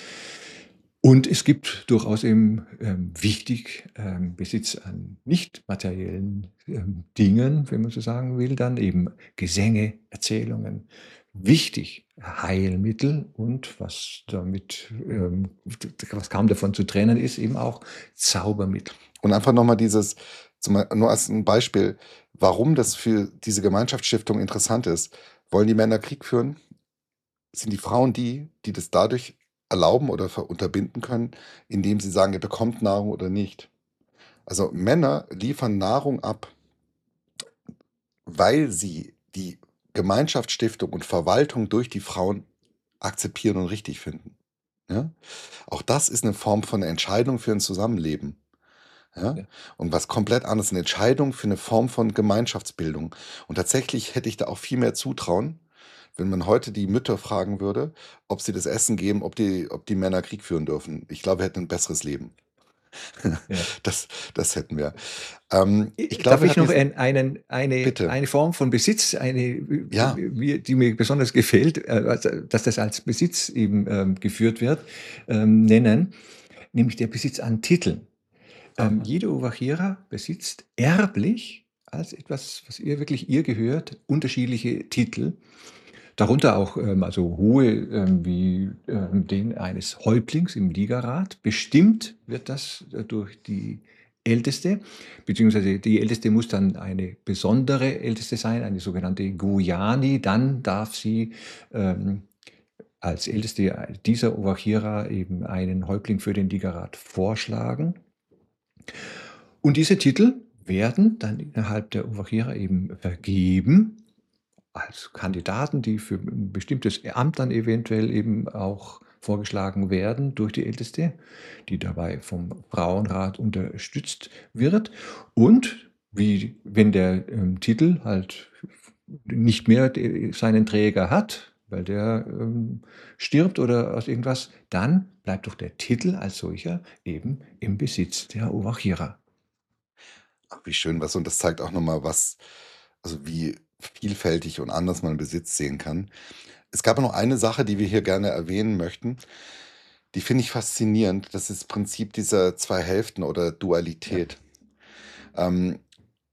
Und es gibt durchaus eben ähm, wichtig ähm, Besitz an nicht materiellen ähm, Dingen, wenn man so sagen will, dann eben Gesänge, Erzählungen. Wichtig, Heilmittel und was damit, ähm, was kaum davon zu trennen ist, eben auch Zaubermittel. Und einfach noch mal dieses zum Ei nur als 'n Beispiel, warum das für diese Gemeinschaftsstiftung interessant ist. Wollen die Männer Krieg führen? Sind die Frauen die, die das dadurch erlauben oder ver unterbinden können, indem sie sagen: „Ihr bekommt Nahrung oder nicht." Also, Männer liefern Nahrung ab, weil sie die Gemeinschaftsstiftung und Verwaltung durch die Frauen akzeptieren und richtig finden, ja? Auch das ist 'ne Form von Entscheidung für 'n Zusammenleben, ja? Ja. Und was komplett anderes, 'ne Entscheidung für 'ne Form von Gemeinschaftsbildung. Und tatsächlich hätte ich da auch viel mehr Zutrauen, wenn man heute die Mütter fragen würde, ob sie das Essen geben, ob die ob die Männer Krieg führen dürfen. Ich glaube, wir hätten 'n besseres Leben. Ja. Das das hätten wir. Ähm, ich Äh, glaube, Darf wir ich hatten noch jetzt ein, einen, eine, bitte. eine Form von Besitz, eine, äh, Ja. mir- die mir besonders gefällt, äh, also, dass das als Besitz eben ähm, geführt wird, ähm, nennen, nämlich der Besitz an Titeln. Ähm, Aha. jede Ovachiera besitzt erblich als etwas, was ihr wirklich ihr gehört, unterschiedliche Titel. Darunter auch ähm, also hohe ähm, wie ähm, den eines Häuptlings im Ligarat. Bestimmt wird das äh, durch die Älteste, beziehungsweise die Älteste muss dann eine besondere Älteste sein, eine sogenannte Gujani. Dann darf sie ähm, als Älteste dieser Ovachiera eben einen Häuptling für den Ligarat vorschlagen. Und diese Titel werden dann innerhalb der Ovachiera eben vergeben als Kandidaten, die für ein bestimmtes Amt dann eventuell eben auch vorgeschlagen werden durch die Älteste, die dabei vom Frauenrat unterstützt wird. Und wie wenn der ähm, Titel halt nicht mehr de seinen Träger hat, weil der ähm, stirbt oder aus irgendwas, dann bleibt doch der Titel als solcher eben im Besitz der Ovachiera. Ach, wie schön was und das zeigt auch noch mal, was also, wie vielfältig und anders man Besitz sehen kann. Es gab noch eine Sache, die wir hier gerne erwähnen möchten. Die finde ich faszinierend. Das ist das Prinzip dieser zwei Hälften oder Ja. Dualität. Ähm,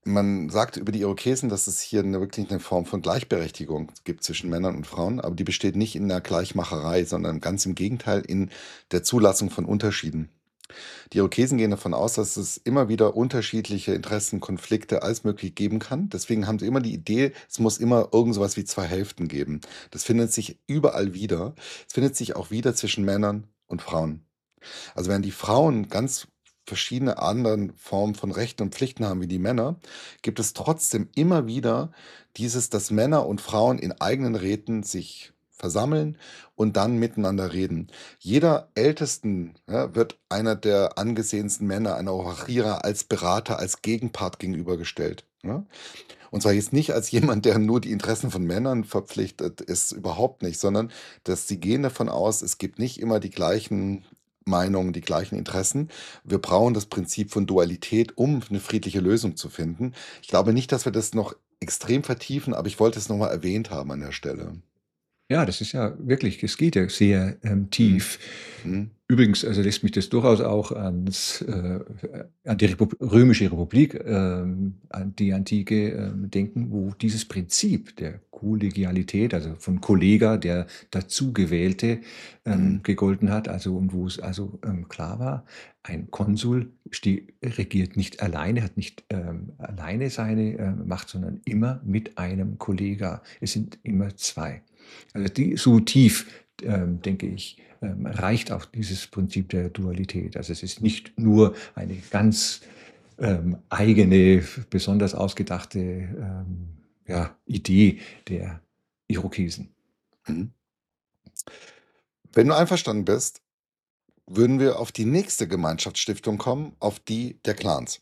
Man sagt über die Irokesen, dass es hier 'ne wirklich 'ne Form von Gleichberechtigung gibt zwischen Männern und Frauen, aber die besteht nicht in der Gleichmacherei, sondern ganz im Gegenteil in der Zulassung von Unterschieden. Die Irokesen gehen davon aus, dass es immer wieder unterschiedliche Interessenkonflikte alles Mögliche geben kann. Deswegen haben sie immer die Idee, es muss immer irgend so was wie zwei Hälften geben. Das findet sich überall wieder. Es findet sich auch wieder zwischen Männern und Frauen. Also, während die Frauen ganz verschiedene anderen Formen von Rechten und Pflichten haben wie die Männer, gibt es trotzdem immer wieder dieses, dass Männer und Frauen in eigenen Räten sich versammeln und dann miteinander reden. Jeder Ältesten, ja, wird einer der angesehensten Männer, einer Owachiera, als Berater, als Gegenpart gegenübergestellt, ne? Und zwar jetzt nicht als jemand, der nur die Interessen von Männern verpflichtet ist, überhaupt nicht, sondern dass sie gehen davon aus, es gibt nicht immer die gleichen Meinungen, die gleichen Interessen. Wir brauchen das Prinzip von Dualität, um eine friedliche Lösung zu finden. Ich glaube nicht, dass wir das noch extrem vertiefen, aber ich wollte es noch mal erwähnt haben an der Stelle. Ja, das ist ja wirklich es geht ja sehr, ähm, Mhm. tief. Mhm. Übrigens, also, lässt mich das durchaus auch ans äh, an die Repub Römische Republik, ähm, an die Antike, ähm, denken, wo dieses Prinzip der Kollegialität, also von collega, der Dazugewählte, ähm, Mhm. gegolten hat, also und wo es also, ähm, klar war, ein Konsul ste regiert nicht alleine, hat nicht, ähm, alleine seine, ähm, Macht, sondern immer mit einem collega. Es sind immer zwei. Also, die so tief, ähm, denke ich, ähm, reicht auch dieses Prinzip der Dualität. Also, es ist nicht nur eine ganz, ähm, eigene, besonders ausgedachte, ähm, ja, Idee der Irokesen. Mhm. Wenn du einverstanden bist, würden wir auf die nächste Gemeinschaftsstiftung kommen, auf die der Clans.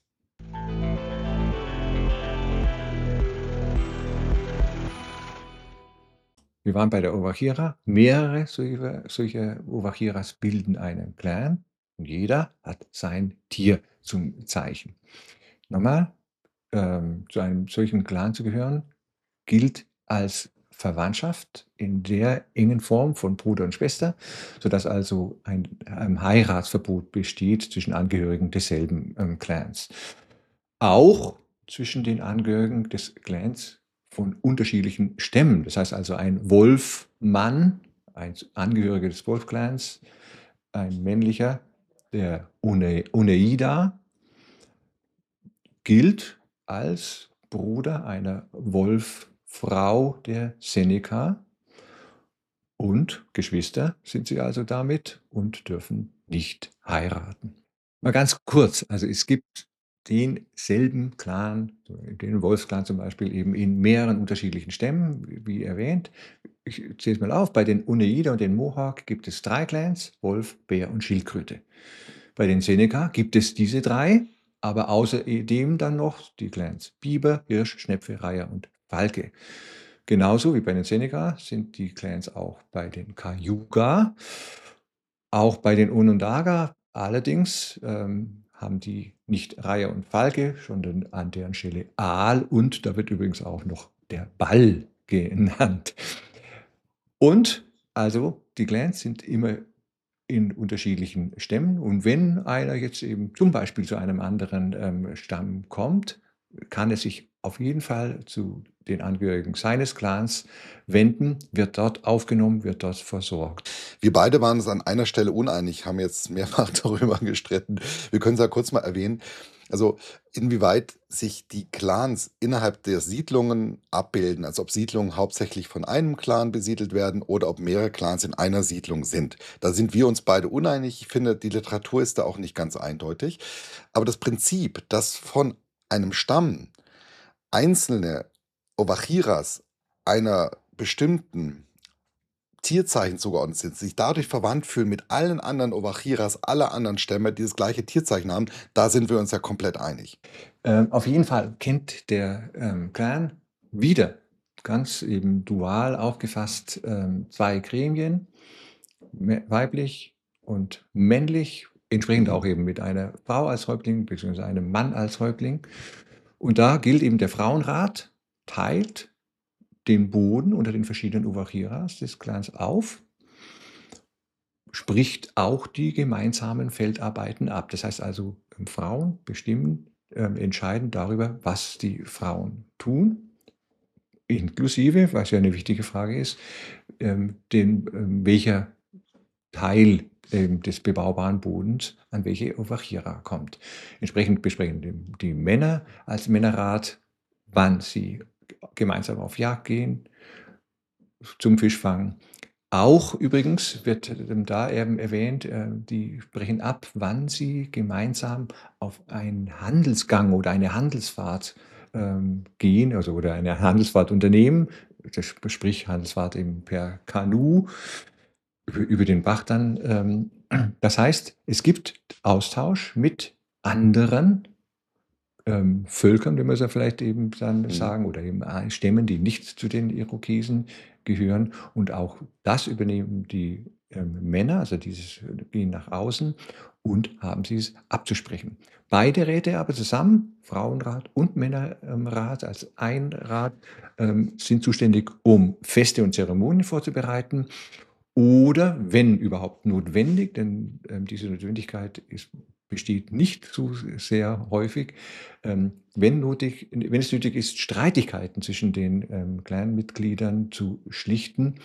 Wir waren bei der Owachiera. Mehrere solche solche Owachiras bilden einen Clan und jeder hat sein Tier zum Zeichen. Normal, ähm, zu einem solchen Clan zu gehören, gilt als Verwandtschaft in der engen Form von Bruder und Schwester, sodass also ein, ähm, Heiratsverbot besteht zwischen Angehörigen desselben, ähm, Clans. Auch zwischen den Angehörigen des Clans von unterschiedlichen Stämmen. Das heißt also, ein Wolf-Mann, ein Angehöriger des Wolf-Clans, ein männlicher, der One Oneida gilt als Bruder einer Wolffrau der Seneca und Geschwister sind sie also damit und dürfen nicht heiraten. Mal ganz kurz, also es gibt denselben Clan, so den Wolfsclan zum Beispiel eben in mehreren unterschiedlichen Stämmen, wie wie erwähnt. Ich zähle es mal auf, bei den Oneida und den Mohawk gibt es drei Clans: Wolf, Bär und Schildkröte. Bei den Seneca gibt es diese drei, aber außerdem dann noch die Clans Biber, Hirsch, Schnepfe, Reiher und Falke. Genauso wie bei den Seneca sind die Clans auch bei den Cayuga, auch bei den Onondaga. Allerdings, ähm, haben die nicht Reiher und Falke, sondern an deren Stelle Aal und da wird übrigens auch noch der Ball genannt. Und also die Clans sind immer in unterschiedlichen Stämmen und wenn einer jetzt eben zum Beispiel zu einem anderen, ähm, Stamm kommt, kann er sich auf jeden Fall zu den Angehörigen seines Clans wenden, wird dort aufgenommen, wird dort versorgt. Wir beide waren uns an einer Stelle uneinig, haben jetzt mehrfach darüber gestritten. Wir können es ja kurz mal erwähnen. Also, inwieweit sich die Clans innerhalb der Siedlungen abbilden, also ob Siedlungen hauptsächlich von einem Clan besiedelt werden oder ob mehrere Clans in einer Siedlung sind. Da sind wir uns beide uneinig. Ich finde, die Literatur ist da auch nicht ganz eindeutig. Aber das Prinzip, dass von einem Stamm einzelne Owachiras einer bestimmten Tierzeichen zugeordnet sind, sich dadurch verwandt fühlen mit allen anderen Owachiras aller anderen Stämme, die das gleiche Tierzeichen haben, da sind wir uns ja komplett einig. Ähm, auf jeden Fall kennt der, ähm, Clan wieder ganz eben dual aufgefasst, ähm, zwei Gremien, mä weiblich und männlich, entsprechend Mhm. auch eben mit einer Frau als Häuptling beziehungsweise einem Mann als Häuptling. Und da gilt eben der Frauenrat, teilt den Boden unter den verschiedenen Owachiras des Clans auf, spricht auch die gemeinsamen Feldarbeiten ab. Das heißt also, ähm, Frauen bestimmen ähm, entscheiden darüber, was die Frauen tun, inklusive, was ja eine wichtige Frage ist, ähm, den, ähm, welcher Teil ähm, des bebaubaren Bodens an welche Ovachira kommt. Entsprechend besprechen die, die Männer als Männerrat, wann sie gemeinsam auf Jagd gehen, zum Fischfang. Auch übrigens wird ähm, da eben erwähnt, äh, die sprechen ab, wann sie gemeinsam auf einen Handelsgang oder eine Handelsfahrt ähm, gehen, also oder eine Handelsfahrt unternehmen, das, sprich Handelsfahrt eben per Kanu über, über den Bach dann. Ähm, das heißt, es gibt Austausch mit anderen ähm, Völkern, wenn wir es ja vielleicht eben dann Mhm. sagen, oder eben äh, Stämmen, die nicht zu den Irokesen gehören. Und auch das übernehmen die ähm, Männer, also dieses gehen nach außen und haben sie es abzusprechen. Beide Räte aber zusammen, Frauenrat und Männerrat als ein Rat, ähm, sind zuständig, um Feste und Zeremonien vorzubereiten oder, wenn überhaupt notwendig, denn ähm, diese Notwendigkeit ist, besteht nicht so sehr häufig, ähm, wenn, notig, wenn es nötig ist, Streitigkeiten zwischen den ähm, Clanmitgliedern zu schlichten,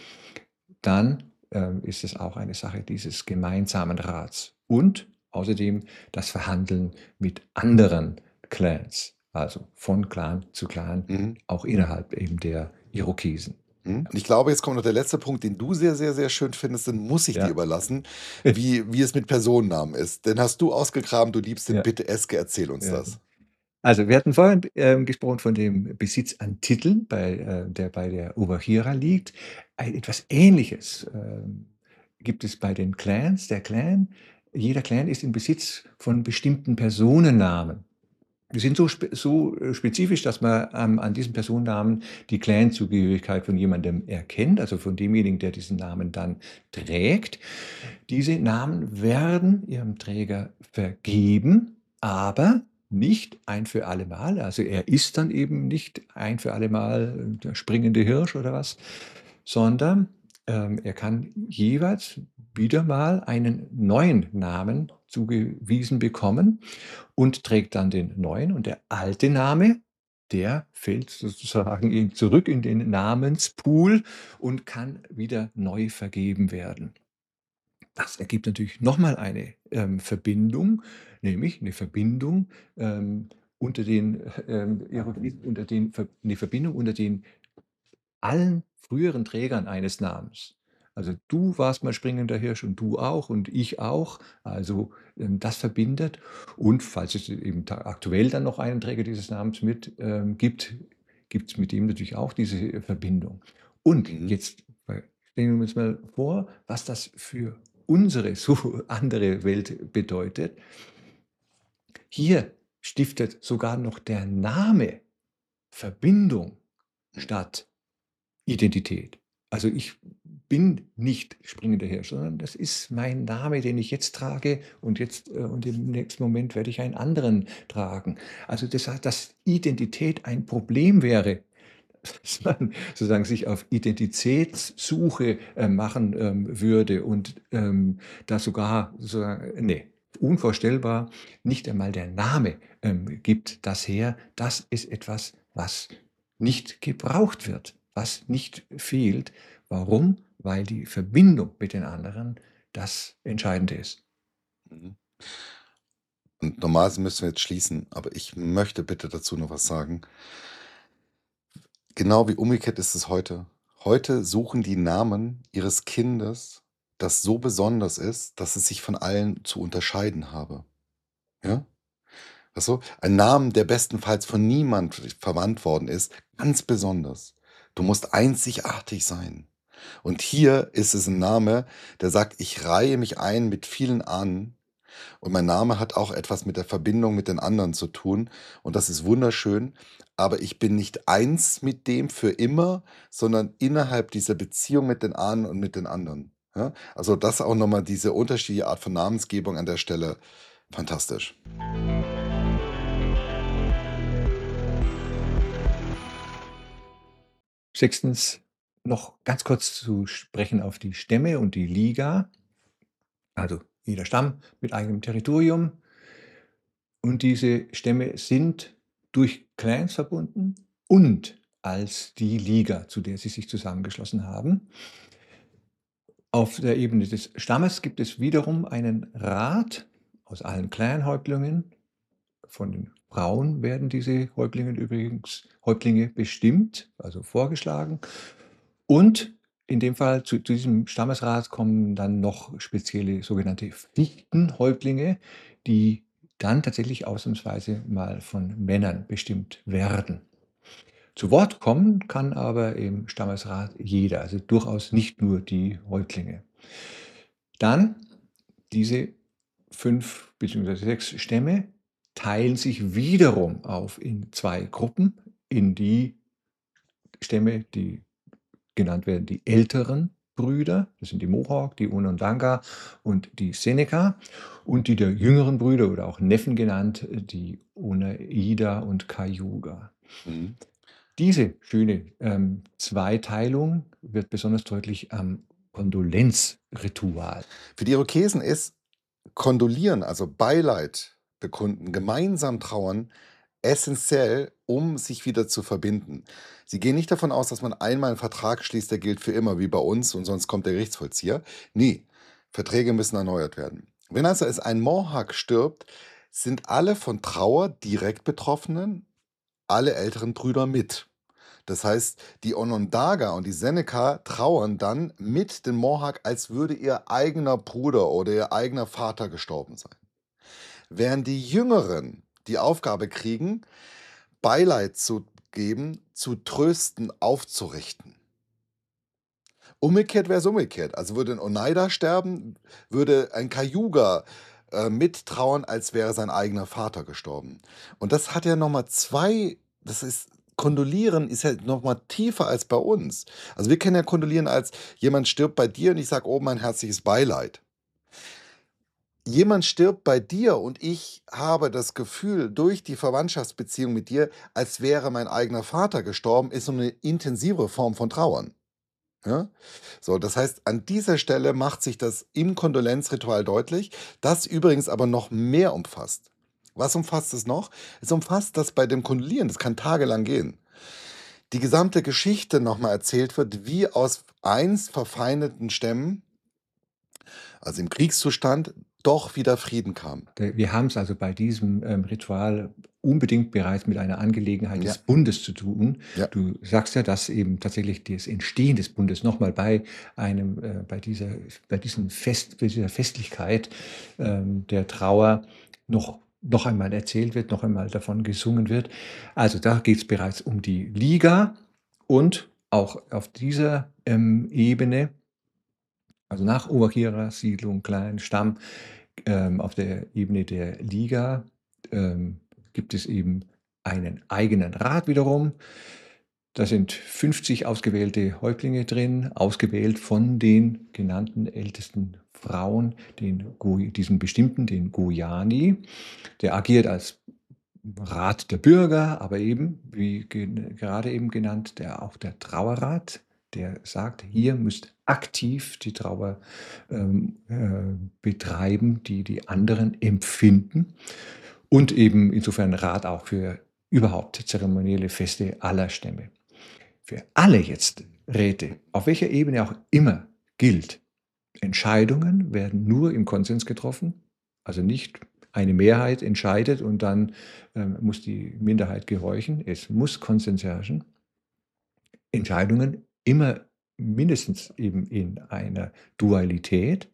dann ähm, ist es auch eine Sache dieses gemeinsamen Rats. Und außerdem das Verhandeln mit anderen Clans, also von Clan zu Clan, Mhm. auch innerhalb eben der Irokesen. Mhm. Und ich glaube, jetzt kommt noch der letzte Punkt, den du sehr, sehr, sehr schön findest, den muss ich dir Ja, überlassen, wie, wie es mit Personennamen ist. Den hast du ausgegraben, du liebst den. ja, Bitte, Eske, erzähl uns ja. das. Also, wir hatten vorhin ähm, gesprochen von dem Besitz an Titeln, bei, äh, der bei der Oberhira liegt. Ein etwas Ähnliches ähm, gibt es bei den Clans. Der Clan, jeder Clan ist in Besitz von bestimmten Personennamen. Die sind so, spe so äh, spezifisch, dass man ähm, an diesen Personennamen die Clanzugehörigkeit von jemandem erkennt, also von demjenigen, der diesen Namen dann trägt. Diese Namen werden ihrem Träger vergeben, aber nicht ein für allemal. Also er ist dann eben nicht ein für allemal äh, der springende Hirsch oder was, sondern ähm, er kann jeweils wieder mal einen neuen Namen zugewiesen bekommen und trägt dann den neuen. Und der alte Name, der fällt sozusagen in, zurück in den Namenspool und kann wieder neu vergeben werden. Das ergibt natürlich nochmal eine ähm, Verbindung, nämlich eine Verbindung ähm, unter den, ähm, Hieroglyphen, unter den, Ver- eine Verbindung unter den allen früheren Trägern eines Namens. Also du warst mal springender Hirsch und du auch und ich auch. Also ähm, das verbindet. Und falls es eben ta- aktuell dann noch einen Träger dieses Namens mit ähm, gibt, gibt es mit ihm natürlich auch diese Verbindung. Und Mhm. jetzt äh, stellen wir uns mal vor, was das für unsere so andere Welt bedeutet. Hier stiftet sogar noch der Name Verbindung statt Identität. Also ich bin nicht springender Hirsch, sondern das ist mein Name, den ich jetzt trage und jetzt äh, und im nächsten Moment werde ich einen anderen tragen. Also das heißt, dass Identität ein Problem wäre, dass man sozusagen sich auf Identitätssuche äh, machen ähm, würde und ähm, da sogar, sozusagen, nee, unvorstellbar, nicht einmal der Name ähm, gibt das her. Das ist etwas, was nicht gebraucht wird, was nicht fehlt. Warum? Weil die Verbindung mit den anderen das Entscheidende ist. Mhm. Und normalerweise müssen wir jetzt schließen, aber ich möchte bitte dazu noch was sagen. Genau wie umgekehrt ist es heute. Heute suchen die Namen ihres Kindes, das so besonders ist, dass es sich von allen zu unterscheiden habe. Ja? Weißt du? Ein Namen, der bestenfalls von niemand verwandt worden ist, ganz besonders. Du musst einzigartig sein. Und hier ist es ein Name, der sagt, ich reihe mich ein mit vielen Ahnen. Und mein Name hat auch etwas mit der Verbindung mit den anderen zu tun. Und das ist wunderschön. Aber ich bin nicht eins mit dem für immer, sondern innerhalb dieser Beziehung mit den Ahnen und mit den anderen. Ja? Also das auch nochmal diese unterschiedliche Art von Namensgebung an der Stelle. Fantastisch. Sechstens, noch ganz kurz zu sprechen auf die Stämme und die Liga. Also jeder Stamm mit eigenem Territorium. Und diese Stämme sind durch Clans verbunden und als die Liga, zu der sie sich zusammengeschlossen haben. Auf der Ebene des Stammes gibt es wiederum einen Rat aus allen Clan-Häuptlingen. Von den Frauen werden diese Häuptlinge übrigens Häuptlinge bestimmt, also vorgeschlagen. Und in dem Fall zu, zu diesem Stammesrat kommen dann noch spezielle sogenannte Fichtenhäuptlinge, die dann tatsächlich ausnahmsweise mal von Männern bestimmt werden. Zu Wort kommen kann aber im Stammesrat jeder, also durchaus nicht nur die Häuptlinge. Dann diese fünf bzw. sechs Stämme teilen sich wiederum auf in zwei Gruppen, in die Stämme, die genannt werden die älteren Brüder, das sind die Mohawk, die Onondaga und die Seneca, und die der jüngeren Brüder oder auch Neffen genannt, die Oneida und Cayuga. Mhm. Diese schöne ähm, Zweiteilung wird besonders deutlich am Kondolenzritual. Für die Irokesen ist Kondolieren, also Beileid bekunden, gemeinsam trauern, essentiell, um sich wieder zu verbinden. Sie gehen nicht davon aus, dass man einmal einen Vertrag schließt, der gilt für immer, wie bei uns, und sonst kommt der Gerichtsvollzieher. Nee, Verträge müssen erneuert werden. Wenn also es ein Mohawk stirbt, sind alle von Trauer direkt Betroffenen, alle älteren Brüder mit. Das heißt, die Onondaga und die Seneca trauern dann mit den Mohawk, als würde ihr eigener Bruder oder ihr eigener Vater gestorben sein. Während die Jüngeren die Aufgabe kriegen, Beileid zu geben, zu trösten, aufzurichten. Umgekehrt wäre es umgekehrt. Also würde ein Oneida sterben, würde ein Cayuga äh, mittrauern, als wäre sein eigener Vater gestorben. Und das hat ja nochmal zwei, das ist, Kondolieren ist ja nochmal tiefer als bei uns. Also wir kennen ja Kondolieren als, jemand stirbt bei dir und ich sage, oh, mein herzliches Beileid. Jemand stirbt bei dir und ich habe das Gefühl, durch die Verwandtschaftsbeziehung mit dir, als wäre mein eigener Vater gestorben, ist so eine intensive Form von Trauern. Ja? So, das heißt, an dieser Stelle macht sich das im Kondolenzritual deutlich, das übrigens aber noch mehr umfasst. Was umfasst es noch? Es umfasst das bei dem Kondolieren, das kann tagelang gehen. Die gesamte Geschichte nochmal erzählt wird, wie aus einst verfeindeten Stämmen, also im Kriegszustand, doch wieder Frieden kam. Wir haben es also bei diesem ähm, Ritual unbedingt bereits mit einer Angelegenheit Ja. des Bundes zu tun. Ja. Du sagst ja, dass eben tatsächlich das Entstehen des Bundes nochmal bei einem, äh, bei dieser, bei diesem Fest, bei dieser Festlichkeit ähm, der Trauer noch noch einmal erzählt wird, noch einmal davon gesungen wird. Also da geht es bereits um die Liga und auch auf dieser ähm, Ebene, also nach Oberkira, Siedlung, Klein, Stamm, ähm, auf der Ebene der Liga ähm, gibt es eben einen eigenen Rat wiederum. Da sind fünfzig ausgewählte Häuptlinge drin, ausgewählt von den genannten ältesten Frauen, den, diesen bestimmten, den Guyani. Der agiert als Rat der Bürger, aber eben, wie gerade eben genannt, der, auch der Trauerrat, der sagt, hier müsst aktiv die Trauer ähm, äh, betreiben, die die anderen empfinden. Und eben insofern Rat auch für überhaupt zeremonielle Feste aller Stämme. Für alle jetzt Räte, auf welcher Ebene auch immer, gilt, Entscheidungen werden nur im Konsens getroffen, also nicht eine Mehrheit entscheidet und dann ähm, muss die Minderheit gehorchen. Es muss Konsens herrschen. Entscheidungen immer mindestens eben in einer Dualität.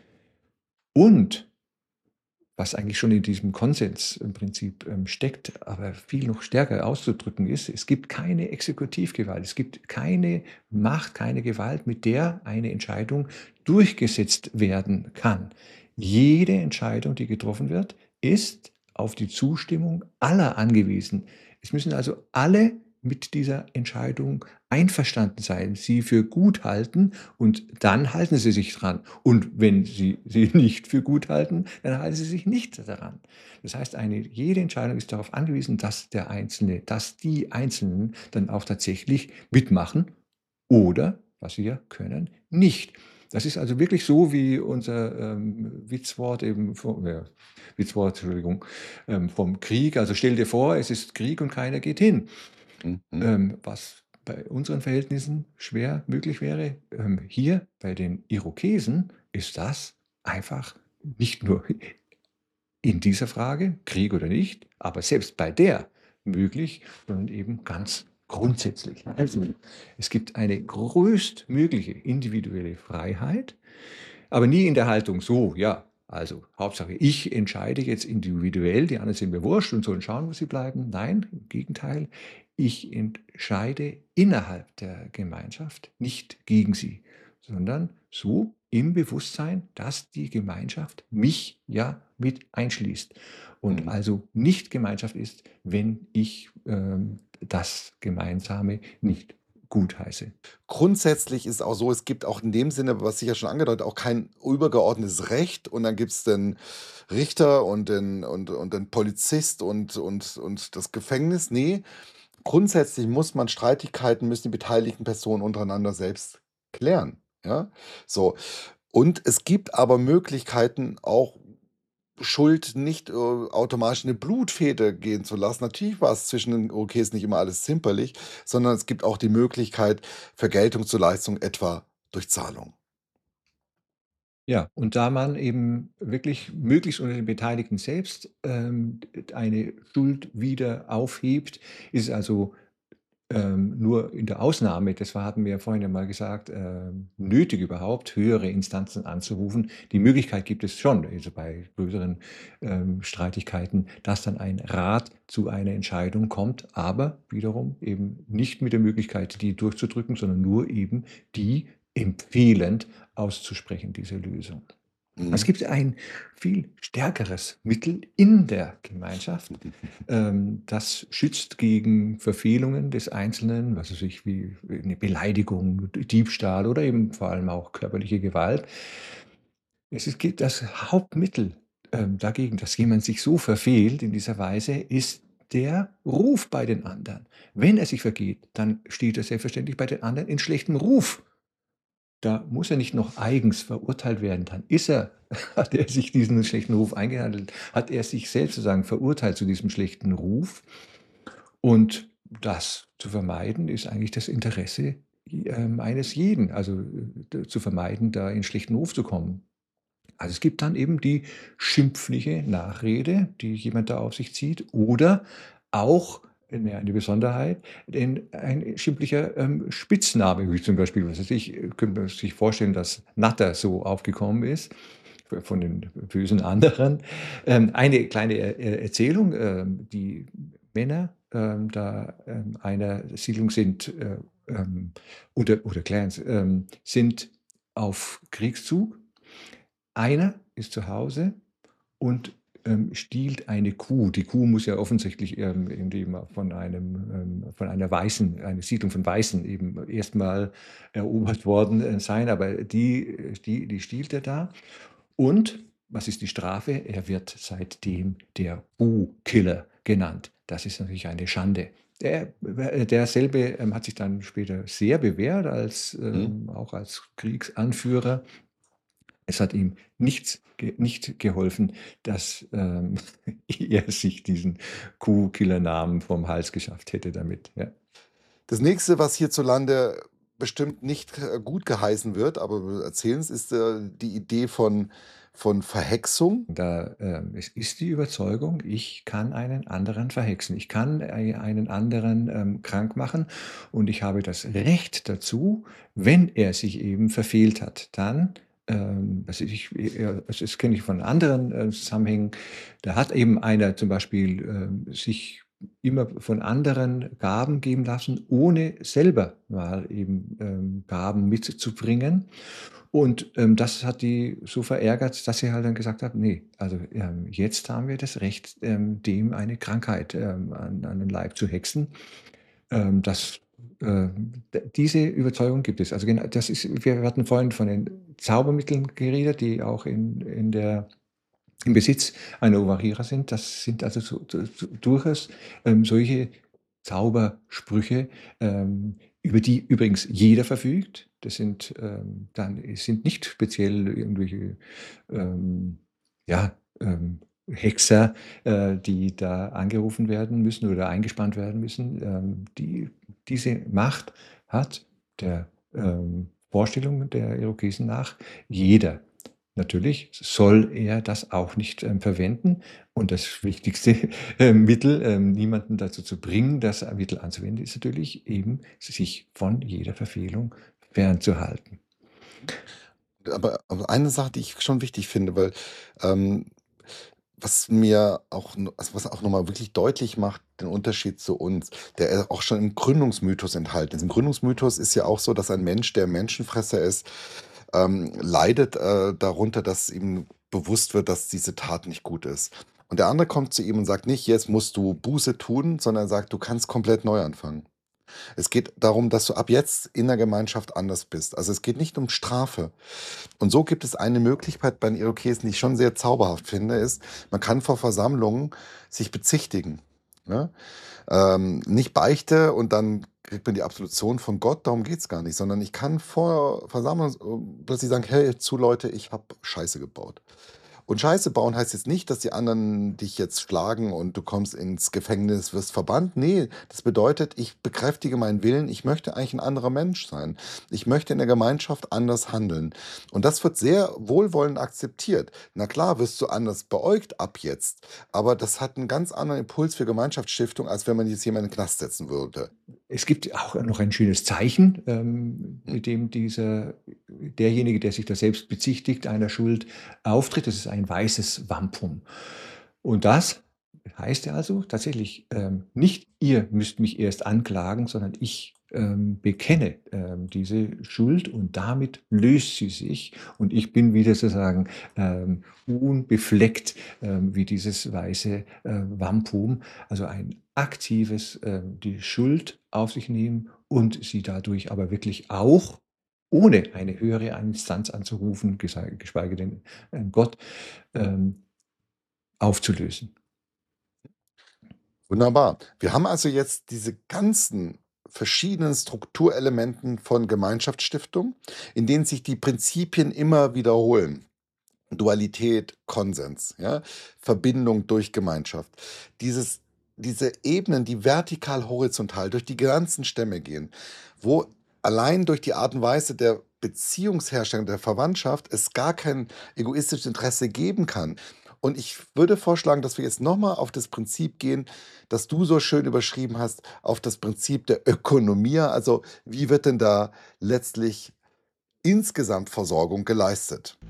Und was eigentlich schon in diesem Konsens im Prinzip ähm, steckt, aber viel noch stärker auszudrücken ist, es gibt keine Exekutivgewalt, es gibt keine Macht, keine Gewalt, mit der eine Entscheidung durchgesetzt werden kann. Jede Entscheidung, die getroffen wird, ist auf die Zustimmung aller angewiesen. Es müssen also alle mit dieser Entscheidung einverstanden sein, sie für gut halten und dann halten sie sich dran. Und wenn sie sie nicht für gut halten, dann halten sie sich nicht daran. Das heißt, eine, jede Entscheidung ist darauf angewiesen, dass der Einzelne, dass die Einzelnen dann auch tatsächlich mitmachen oder, was sie ja können, nicht. Das ist also wirklich so, wie unser ähm, Witzwort eben vom, ja, Witzwort, Entschuldigung, ähm, vom Krieg. Also stell dir vor, es ist Krieg und keiner geht hin. Mhm. Ähm, was bei unseren Verhältnissen schwer möglich wäre. Ähm, hier bei den Irokesen ist das einfach nicht nur in dieser Frage, Krieg oder nicht, aber selbst bei der möglich, sondern eben ganz grundsätzlich. Also, es gibt eine größtmögliche individuelle Freiheit, aber nie in der Haltung so, ja, also Hauptsache ich entscheide jetzt individuell, die anderen sind mir wurscht und sollen schauen, wo sie bleiben. Nein, im Gegenteil, ich entscheide innerhalb der Gemeinschaft, nicht gegen sie, sondern so im Bewusstsein, dass die Gemeinschaft mich ja mit einschließt und Mhm. also nicht Gemeinschaft ist, wenn ich ähm, das Gemeinsame nicht gutheiße. Grundsätzlich ist auch so, es gibt auch in dem Sinne, was ich ja schon angedeutet, auch kein übergeordnetes Recht und dann gibt's den Richter und den und und den Polizist und und und das Gefängnis. Ne, grundsätzlich muss man Streitigkeiten müssen die beteiligten Personen untereinander selbst klären, ja? So, und es gibt aber Möglichkeiten, auch Schuld nicht, äh, automatisch in 'ne Blutfehde gehen zu lassen. Natürlich war es zwischen den Irokesen nicht immer alles zimperlich, sondern es gibt auch die Möglichkeit, Vergeltung zur Leistung, etwa durch Zahlung. Ja, und da man eben wirklich möglichst unter den Beteiligten selbst, ähm, d eine Schuld wieder aufhebt, ist also, ähm, nur in der Ausnahme, das war hatten wir ja vorhin ja mal gesagt, ähm, nötig überhaupt, höhere Instanzen anzurufen. Die Möglichkeit gibt es schon, also bei größeren, ähm, Streitigkeiten, dass dann ein Rat zu einer Entscheidung kommt, aber wiederum eben nicht mit der Möglichkeit, die durchzudrücken, sondern nur eben die empfehlend auszusprechen, diese Lösung. Es Mhm. gibt ein viel stärkeres Mittel in der Gemeinschaft, ähm, das schützt gegen Verfehlungen des Einzelnen, was weiß ich, wie eine Beleidigung, Diebstahl oder eben vor allem auch körperliche Gewalt. Es ist geht das Hauptmittel, ähm, dagegen, dass jemand sich so verfehlt in dieser Weise, ist der Ruf bei den anderen. Wenn er sich vergeht, dann steht er selbstverständlich bei den anderen in schlechtem Ruf. Da muss er nicht noch eigens verurteilt werden. Dann ist er hat er sich diesen schlechten Ruf eingehandelt, hat er sich selbst sozusagen verurteilt zu diesem schlechten Ruf. Und das zu vermeiden, ist eigentlich das Interesse j ähm, eines jeden, also, äh, zu vermeiden, da in schlechten Ruf zu kommen. Also, es gibt dann eben die schimpfliche Nachrede, die jemand da auf sich zieht oder auch, äh, ne, eine Besonderheit, denn ein schimpflicher, ähm, Spitzname, wie zum Beispiel, was weiß ich, äh, könnte man sich vorstellen, dass Natter so aufgekommen ist v von den bösen anderen. Ähm, eine kleine Er Er Erzählung, ähm, die Männer, ähm, da, ähm, einer Siedlung sind, äh, ähm, oder oder Clans, ähm, sind auf Kriegszug. Einer ist zu Hause und, ähm, stiehlt eine Kuh. Die Kuh muss ja offensichtlich, ähm, irgendwie mal von einem ähm, von einer Weißen eine Siedlung von Weißen eben erst mal erobert worden, äh, sein, aber die äh, die die stiehlt er da. Und was ist die Strafe? Er wird seitdem der Kuhkiller genannt. Das ist natürlich eine Schande. Der äh, derselbe, ähm, hat sich dann später sehr bewährt als Mhm. ähm, auch als Kriegsanführer. Es hat ihm nichts ge nicht geholfen, dass, ähm, er sich diesen Kuhkiller-Namen vom Hals geschafft hätte damit, ja. Das Nächste, was hierzulande bestimmt nicht, äh, gut geheißen wird, aber wir erzählen's, ist, äh, die Idee von von Verhexung. Da, ähm es ist die Überzeugung, ich kann einen anderen verhexen. Ich kann ei einen anderen, ähm, krank machen und ich habe das Recht dazu, wenn er sich eben verfehlt hat. Dann, ähm, was weiß ich, äh, also das kenne ich von anderen, äh, Zusammenhängen, da hat eben einer zum Beispiel, ähm, sich immer von anderen Gaben geben lassen, ohne selber mal eben, ähm, Gaben mitzubringen. Und, ähm, das hat die so verärgert, dass sie halt dann gesagt haben: „Ne, also, ähm, jetzt haben wir das Recht, ähm, dem eine Krankheit, ähm, an an den Leib zu hexen.“ Ähm, das, ähm d diese Überzeugung gibt es. Also, gena das ist wir hatten vorhin von den Zaubermitteln geredet, die auch in in der im Besitz einer Ovarierer sind. Das sind also so so so durchaus, ähm, solche Zaubersprüche, ähm, über die übrigens jeder verfügt. Das sind, ähm, dann es sind nicht speziell irgendwelche, ähm, ja, ähm, Hexer, äh, die da angerufen werden müssen oder eingespannt werden müssen. Ähm, die diese Macht hat der, ähm, Vorstellung der Irokesen nach jeder. Natürlich soll er das auch nicht, ähm, verwenden und das wichtigste, äh, Mittel, ähm, niemanden dazu zu bringen, das Mittel anzuwenden, ist natürlich eben, sich von jeder Verfehlung fernzuhalten. Aber aber eine Sache, die ich schon wichtig finde, weil, ähm, was mir auch no also, was auch noch mal wirklich deutlich macht, den Unterschied zu uns, der, äh, auch schon im Gründungsmythos enthalten ist. Im Gründungsmythos ist ja auch so, dass ein Mensch, der Menschenfresser ist, ähm, leidet, äh, darunter, dass ihm bewusst wird, dass diese Tat nicht gut ist. Und der andere kommt zu ihm und sagt nicht: „Jetzt musst du Buße tun“, sondern er sagt: „Du kannst komplett neu anfangen.“ Es geht darum, dass du ab jetzt in der Gemeinschaft anders bist. Also, es geht nicht um Strafe. Und so gibt es eine Möglichkeit bei den Irokesen, die ich schon sehr zauberhaft finde, ist, man kann vor Versammlungen sich bezichtigen, ne? Ähm, nicht Beichte und dann kriegt man die Absolution von Gott, darum geht's gar nicht, sondern ich kann vor Versammlung äh, plötzlich sagen: „Hey, zu Leute, ich habe Scheiße gebaut.“ Und Scheiße bauen heißt jetzt nicht, dass die anderen dich jetzt schlagen und du kommst ins Gefängnis, wirst verbannt. Ne, das bedeutet, ich bekräftige meinen Willen, ich möchte eigentlich ein anderer Mensch sein. Ich möchte in der Gemeinschaft anders handeln. Und das wird sehr wohlwollend akzeptiert. Na klar, wirst du anders beäugt ab jetzt, aber das hat einen ganz anderen Impuls für Gemeinschaftsstiftung, als wenn man jetzt jemanden in den Knast setzen würde. Es gibt auch noch ein schönes Zeichen, ähm, Hm, mit dem dieser derjenige, der sich da selbst bezichtigt einer Schuld, auftritt. Das ist ein weißes Wampum. Und das heißt ja also tatsächlich, ähm, nicht ihr müsst mich erst anklagen, sondern ich, ähm, bekenne, ähm, diese Schuld und damit löst sie sich und ich bin wieder sozusagen, ähm, unbefleckt, ähm, wie dieses weiße, äh, Wampum. Also ein aktives, ähm, die Schuld auf sich nehmen und sie dadurch aber wirklich auch, ohne eine höhere Instanz anzurufen, gesei geschweige denn, ähm, Gott, ähm, aufzulösen. wunderbar. Wir haben also jetzt diese ganzen verschiedenen Strukturelementen von Gemeinschaftsstiftung, in denen sich die Prinzipien immer wiederholen. Dualität, Konsens, ja, Verbindung durch Gemeinschaft. Dieses diese Ebenen, die vertikal, horizontal durch die ganzen Stämme gehen, wo allein durch die Art und Weise der Beziehungsherstellung, der Verwandtschaft es gar kein egoistisches Interesse geben kann. Und ich würde vorschlagen, dass wir jetzt noch mal auf das Prinzip gehen, das du so schön überschrieben hast, auf das Prinzip der Ökonomia. Also, wie wird denn da letztlich insgesamt Versorgung geleistet?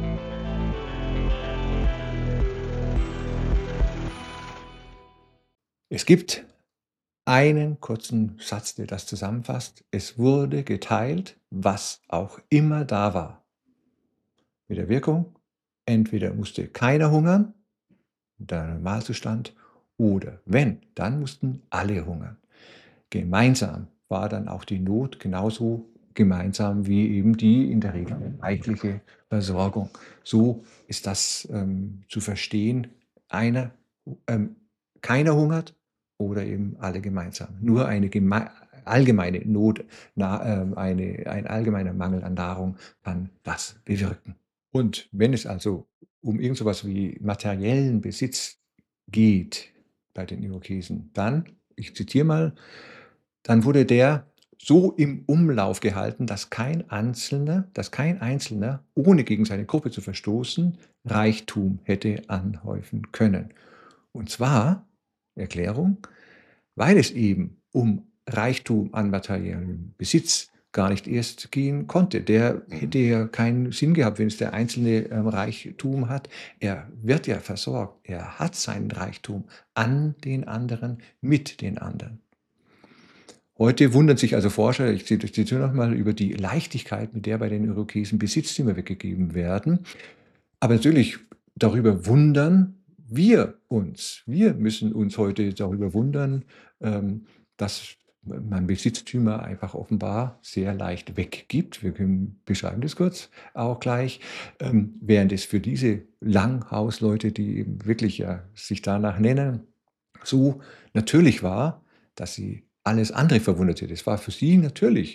Es gibt einen kurzen Satz, der das zusammenfasst. Es wurde geteilt, was auch immer da war. Mit der Wirkung, entweder musste keiner hungern, der Normalzustand, oder wenn, dann mussten alle hungern. Gemeinsam war dann auch die Not genauso gemeinsam wie eben die in der Regel reichliche Versorgung. So ist das, ähm, zu verstehen. Einer ähm, keiner hungert oder eben alle gemeinsam. Nur eine geme allgemeine Not, na ähm, eine ein allgemeiner Mangel an Nahrung kann das bewirken. Und wenn es also um irgend so was wie materiellen Besitz geht bei den Irokesen, dann, ich zitiere mal: „Dann wurde der so im Umlauf gehalten, dass kein Einzelner dass kein Einzelner, ohne gegen seine Gruppe zu verstoßen, Reichtum hätte anhäufen können.“ Und zwar, Erklärung, weil es eben um Reichtum an materiellem Besitz gar nicht erst gehen konnte. Der Mhm. hätte ja keinen Sinn gehabt, wenn es der Einzelne, ähm, Reichtum hat. Er wird ja versorgt. Er hat seinen Reichtum an den anderen, mit den anderen. Heute wundern sich also Forscher, ich ziti zitiere noch mal, über die Leichtigkeit, mit der bei den Irokesen Besitztümer weggegeben werden. Aber natürlich darüber wundern wir uns. Wir müssen uns heute darüber wundern, ähm, dass man Besitztümer einfach offenbar sehr leicht weggibt. Wir können beschreiben das kurz auch gleich. Ähm, während es für diese Langhausleute, die eben wirklich ja sich danach nennen, so natürlich war, dass sie alles andere verwunderte. Das war für sie natürlich.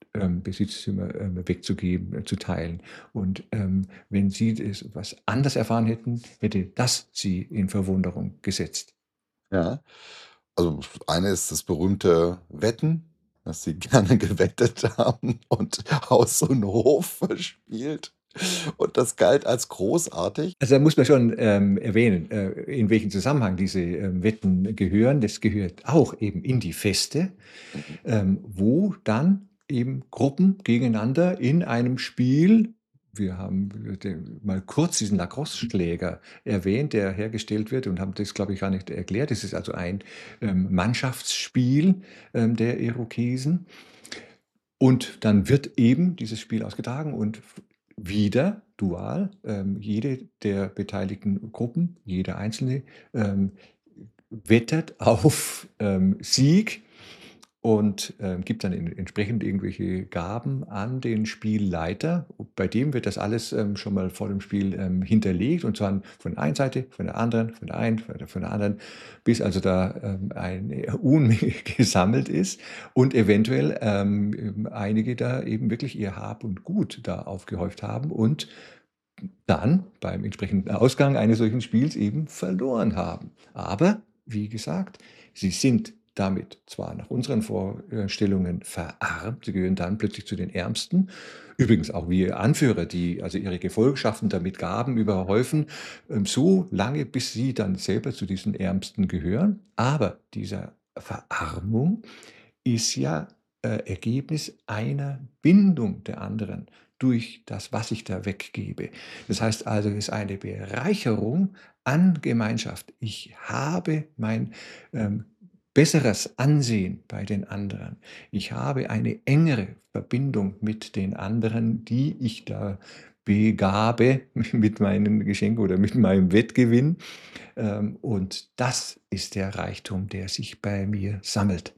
ähm, Besitztümer ähm, wegzugeben, äh, zu teilen. Und ähm, wenn sie es was anders erfahren hätten, hätte das sie in Verwunderung gesetzt. Ja. Also, das eine ist das berühmte Wetten, dass sie gerne gewettet haben und Haus und Hof verspielt. Und das galt als großartig. Also, da muss man schon, ähm, erwähnen, äh, in welchen Zusammenhang diese, ähm, Wetten gehören. Das gehört auch eben in die Feste, Mhm. ähm, wo dann eben Gruppen gegeneinander in einem Spiel wir haben äh, den mal kurz diesen Lacrosse-Schläger erwähnt, der hergestellt wird und haben das, glaube ich, gar nicht erklärt. Das ist also ein, ähm, Mannschaftsspiel, ähm, der Irokesen. Und dann wird eben dieses Spiel ausgetragen und f wieder dual, ähm, jede der beteiligten Gruppen, jeder Einzelne, ähm, wettert auf, ähm, Sieg und, ähm, gibt dann en entsprechend irgendwelche Gaben an den Spielleiter. Und bei dem wird das alles, ähm, schon mal vor dem Spiel, ähm, hinterlegt und zwar von der einen Seite, von der anderen, von der einen, von der von der anderen, bis also da, ähm, eine Unmenge gesammelt ist und eventuell, ähm, ähm, einige da eben wirklich ihr Hab und Gut da aufgehäuft haben und dann beim entsprechenden Ausgang eines solchen Spiels eben verloren haben. Aber wie gesagt, sie sind damit zwar nach unseren Vorstellungen verarmt, sie gehören dann plötzlich zu den Ärmsten. Übrigens auch wie Anführer, die also ihre Gefolgschaften damit Gaben überhäufen, ähm, so lange, bis sie dann selber zu diesen Ärmsten gehören. Aber diese Verarmung ist ja, äh, Ergebnis einer Bindung der anderen durch das, was ich da weggebe. Das heißt also, es ist eine Bereicherung an Gemeinschaft. Ich habe mein, ähm, besseres Ansehen bei den anderen. Ich habe eine engere Verbindung mit den anderen, die ich da begabe mit meinen Geschenken oder mit meinem Wettgewinn. Ähm, und das ist der Reichtum, der sich bei mir sammelt.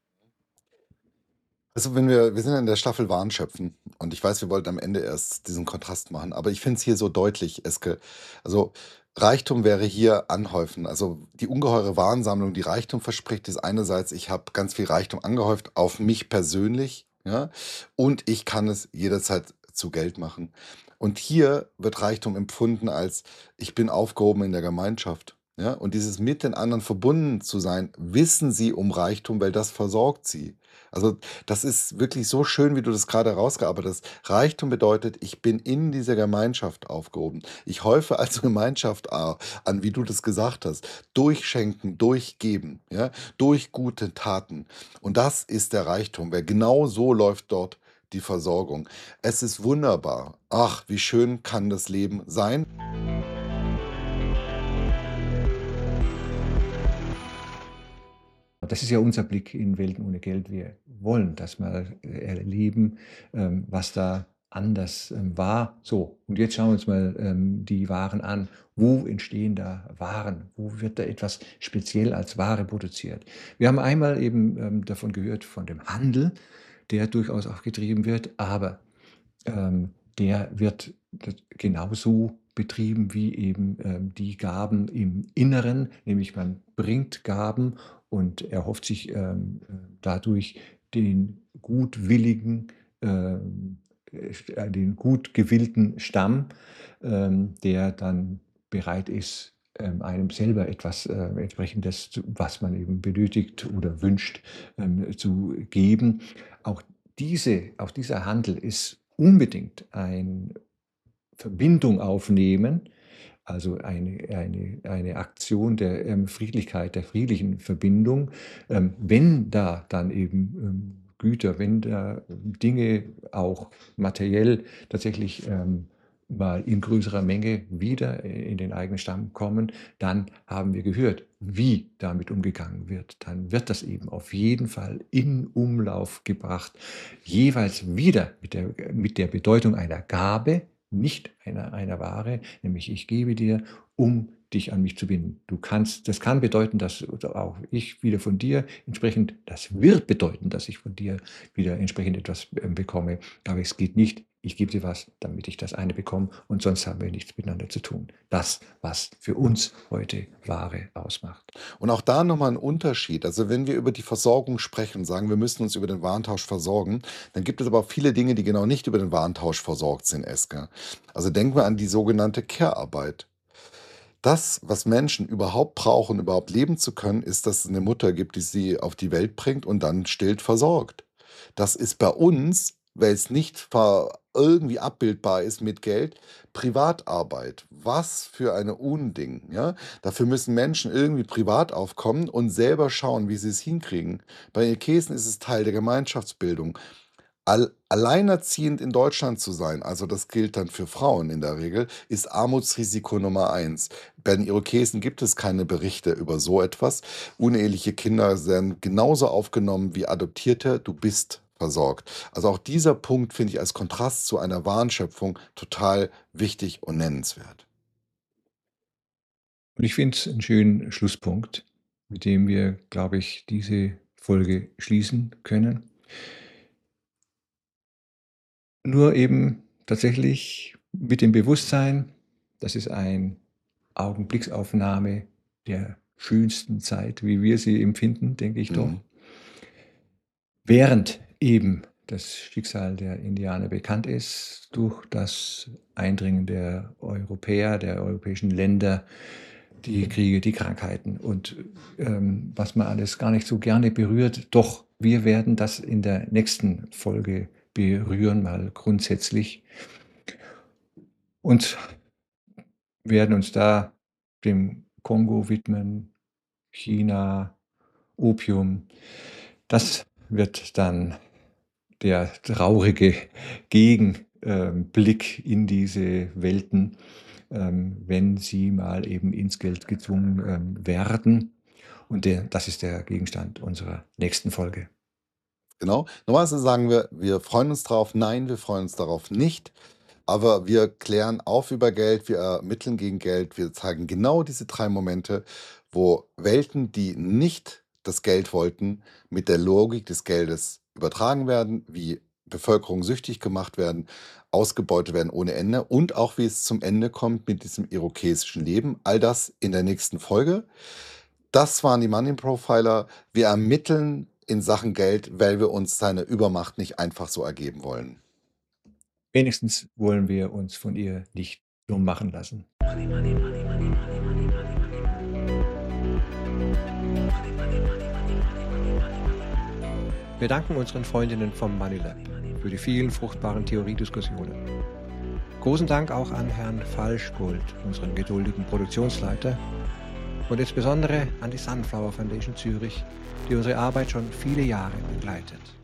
Also, wenn wir wir sind ja in der Staffel Waren schöpfen und ich weiß, wir wollten am Ende erst diesen Kontrast machen, aber ich finde es hier so deutlich, Eske. Also, Reichtum wäre hier anhäufen. Also, die ungeheure Warensammlung, die Reichtum verspricht, ist einerseits, ich habe ganz viel Reichtum angehäuft auf mich persönlich, ja, und ich kann es jederzeit zu Geld machen. Und hier wird Reichtum empfunden als: Ich bin aufgehoben in der Gemeinschaft, ja? Und dieses mit den anderen verbunden zu sein, wissen sie um Reichtum, weil das versorgt sie. Also, das ist wirklich so schön, wie du das gerade herausgearbeitet hast. Reichtum bedeutet, ich bin in dieser Gemeinschaft aufgehoben. Ich häufe also Gemeinschaft a an, wie du das gesagt hast, durch Schenken, durch Geben, ja, durch gute Taten. Und das ist der Reichtum, weil genau so läuft dort die Versorgung. Es ist wunderbar. Ach, wie schön kann das Leben sein. Das ist ja unser Blick in Welten ohne Geld. Wir wollen das mal äh, erleben, ähm, was da anders ähm, war. So, und jetzt schauen wir uns mal ähm, die Waren an. Wo entstehen da Waren? Wo wird da etwas speziell als Ware produziert? Wir haben einmal eben ähm, davon gehört, von dem Handel, der durchaus auch getrieben wird, aber ähm, der wird d genauso betrieben wie eben, ähm, die Gaben im Inneren, nämlich man bringt Gaben und erhofft sich, ähm, äh, dadurch den gutwilligen, ähm, äh, den gut gewillten Stamm, ähm, der dann bereit ist, ähm, einem selber etwas, äh, Entsprechendes, zu was man eben benötigt oder wünscht, ähm, zu geben. Auch diese auch dieser Handel ist unbedingt ein Verbindung aufnehmen, also eine eine eine Aktion der, ähm, Friedlichkeit, der friedlichen Verbindung. Ähm, wenn da dann eben, ähm, Güter, wenn da Dinge auch materiell tatsächlich, ähm, mal in größerer Menge wieder in den eigenen Stamm kommen, dann haben wir gehört, wie damit umgegangen wird. Dann wird das eben auf jeden Fall in Umlauf gebracht, jeweils wieder mit der mit der Bedeutung einer Gabe, nicht einer einer Ware, nämlich ich gebe dir, um dich an mich zu binden. Du kannst, das kann bedeuten, dass auch ich wieder von dir entsprechend, das wird bedeuten, dass ich von dir wieder entsprechend etwas äh, bekomme. Aber es geht nicht, ich gebe dir was, damit ich das eine bekomme und sonst haben wir nichts miteinander zu tun. Das, was für uns heute Ware ausmacht. Und auch da nochmal ein Unterschied. Also wenn wir über die Versorgung sprechen und sagen, wir müssen uns über den Warentausch versorgen, dann gibt es aber auch viele Dinge, die genau nicht über den Warentausch versorgt sind, Eske. Also denken wir an die sogenannte Care-Arbeit. Das, was Menschen überhaupt brauchen, überhaupt leben zu können, ist, dass es eine Mutter gibt, die sie auf die Welt bringt und dann stillt versorgt. Das ist bei uns, weil es nicht ver irgendwie abbildbar ist mit Geld, Privatarbeit. Was für eine Unding, ja? Dafür müssen Menschen irgendwie privat aufkommen und selber schauen, wie sie es hinkriegen. Bei Irokesen ist es Teil der Gemeinschaftsbildung. All, alleinerziehend in Deutschland zu sein, also das gilt dann für Frauen in der Regel, ist Armutsrisiko Nummer eins. Bei den Irokesen gibt es keine Berichte über so etwas. Uneheliche Kinder werden genauso aufgenommen wie Adoptierte. Du bist versorgt. Also auch dieser Punkt finde ich als Kontrast zu einer Warenschöpfung total wichtig und nennenswert. Und ich finde es einen schönen Schlusspunkt, mit dem wir, glaube ich, diese Folge schließen können. Nur eben tatsächlich mit dem Bewusstsein, das ist eine Augenblicksaufnahme der schönsten Zeit, wie wir sie empfinden, denke ich doch. Mhm. Während eben das Schicksal der Indianer bekannt ist, durch das Eindringen der Europäer, der europäischen Länder, die Kriege, die Krankheiten und ähm, was man alles gar nicht so gerne berührt. Doch wir werden das in der nächsten Folge berühren, mal grundsätzlich. Und werden uns da dem Kongo widmen, China, Opium. Das wird dann der traurige Gegenblick in diese Welten, ähm, wenn sie mal eben ins Geld gezwungen ähm, werden. Und der, das ist der Gegenstand unserer nächsten Folge. Genau. Normalerweise sagen wir, wir freuen uns drauf. Nein, wir freuen uns darauf nicht. Aber wir klären auf über Geld, wir ermitteln gegen Geld. Wir zeigen genau diese drei Momente, wo Welten, die nicht das Geld wollten, mit der Logik des Geldes übertragen werden, wie Bevölkerung süchtig gemacht werden, ausgebeutet werden ohne Ende und auch wie es zum Ende kommt mit diesem irokesischen Leben. All das in der nächsten Folge. Das waren die Money Profiler. Wir ermitteln in Sachen Geld, weil wir uns seine Übermacht nicht einfach so ergeben wollen. Wenigstens wollen wir uns von ihr nicht dumm machen lassen. Wir danken unseren Freundinnen vom Money Lab für die vielen fruchtbaren Theoriediskussionen. Großen Dank auch an Herrn Falschgold, unseren geduldigen Produktionsleiter, und insbesondere an die Sunflower Foundation Zürich, die unsere Arbeit schon viele Jahre begleitet.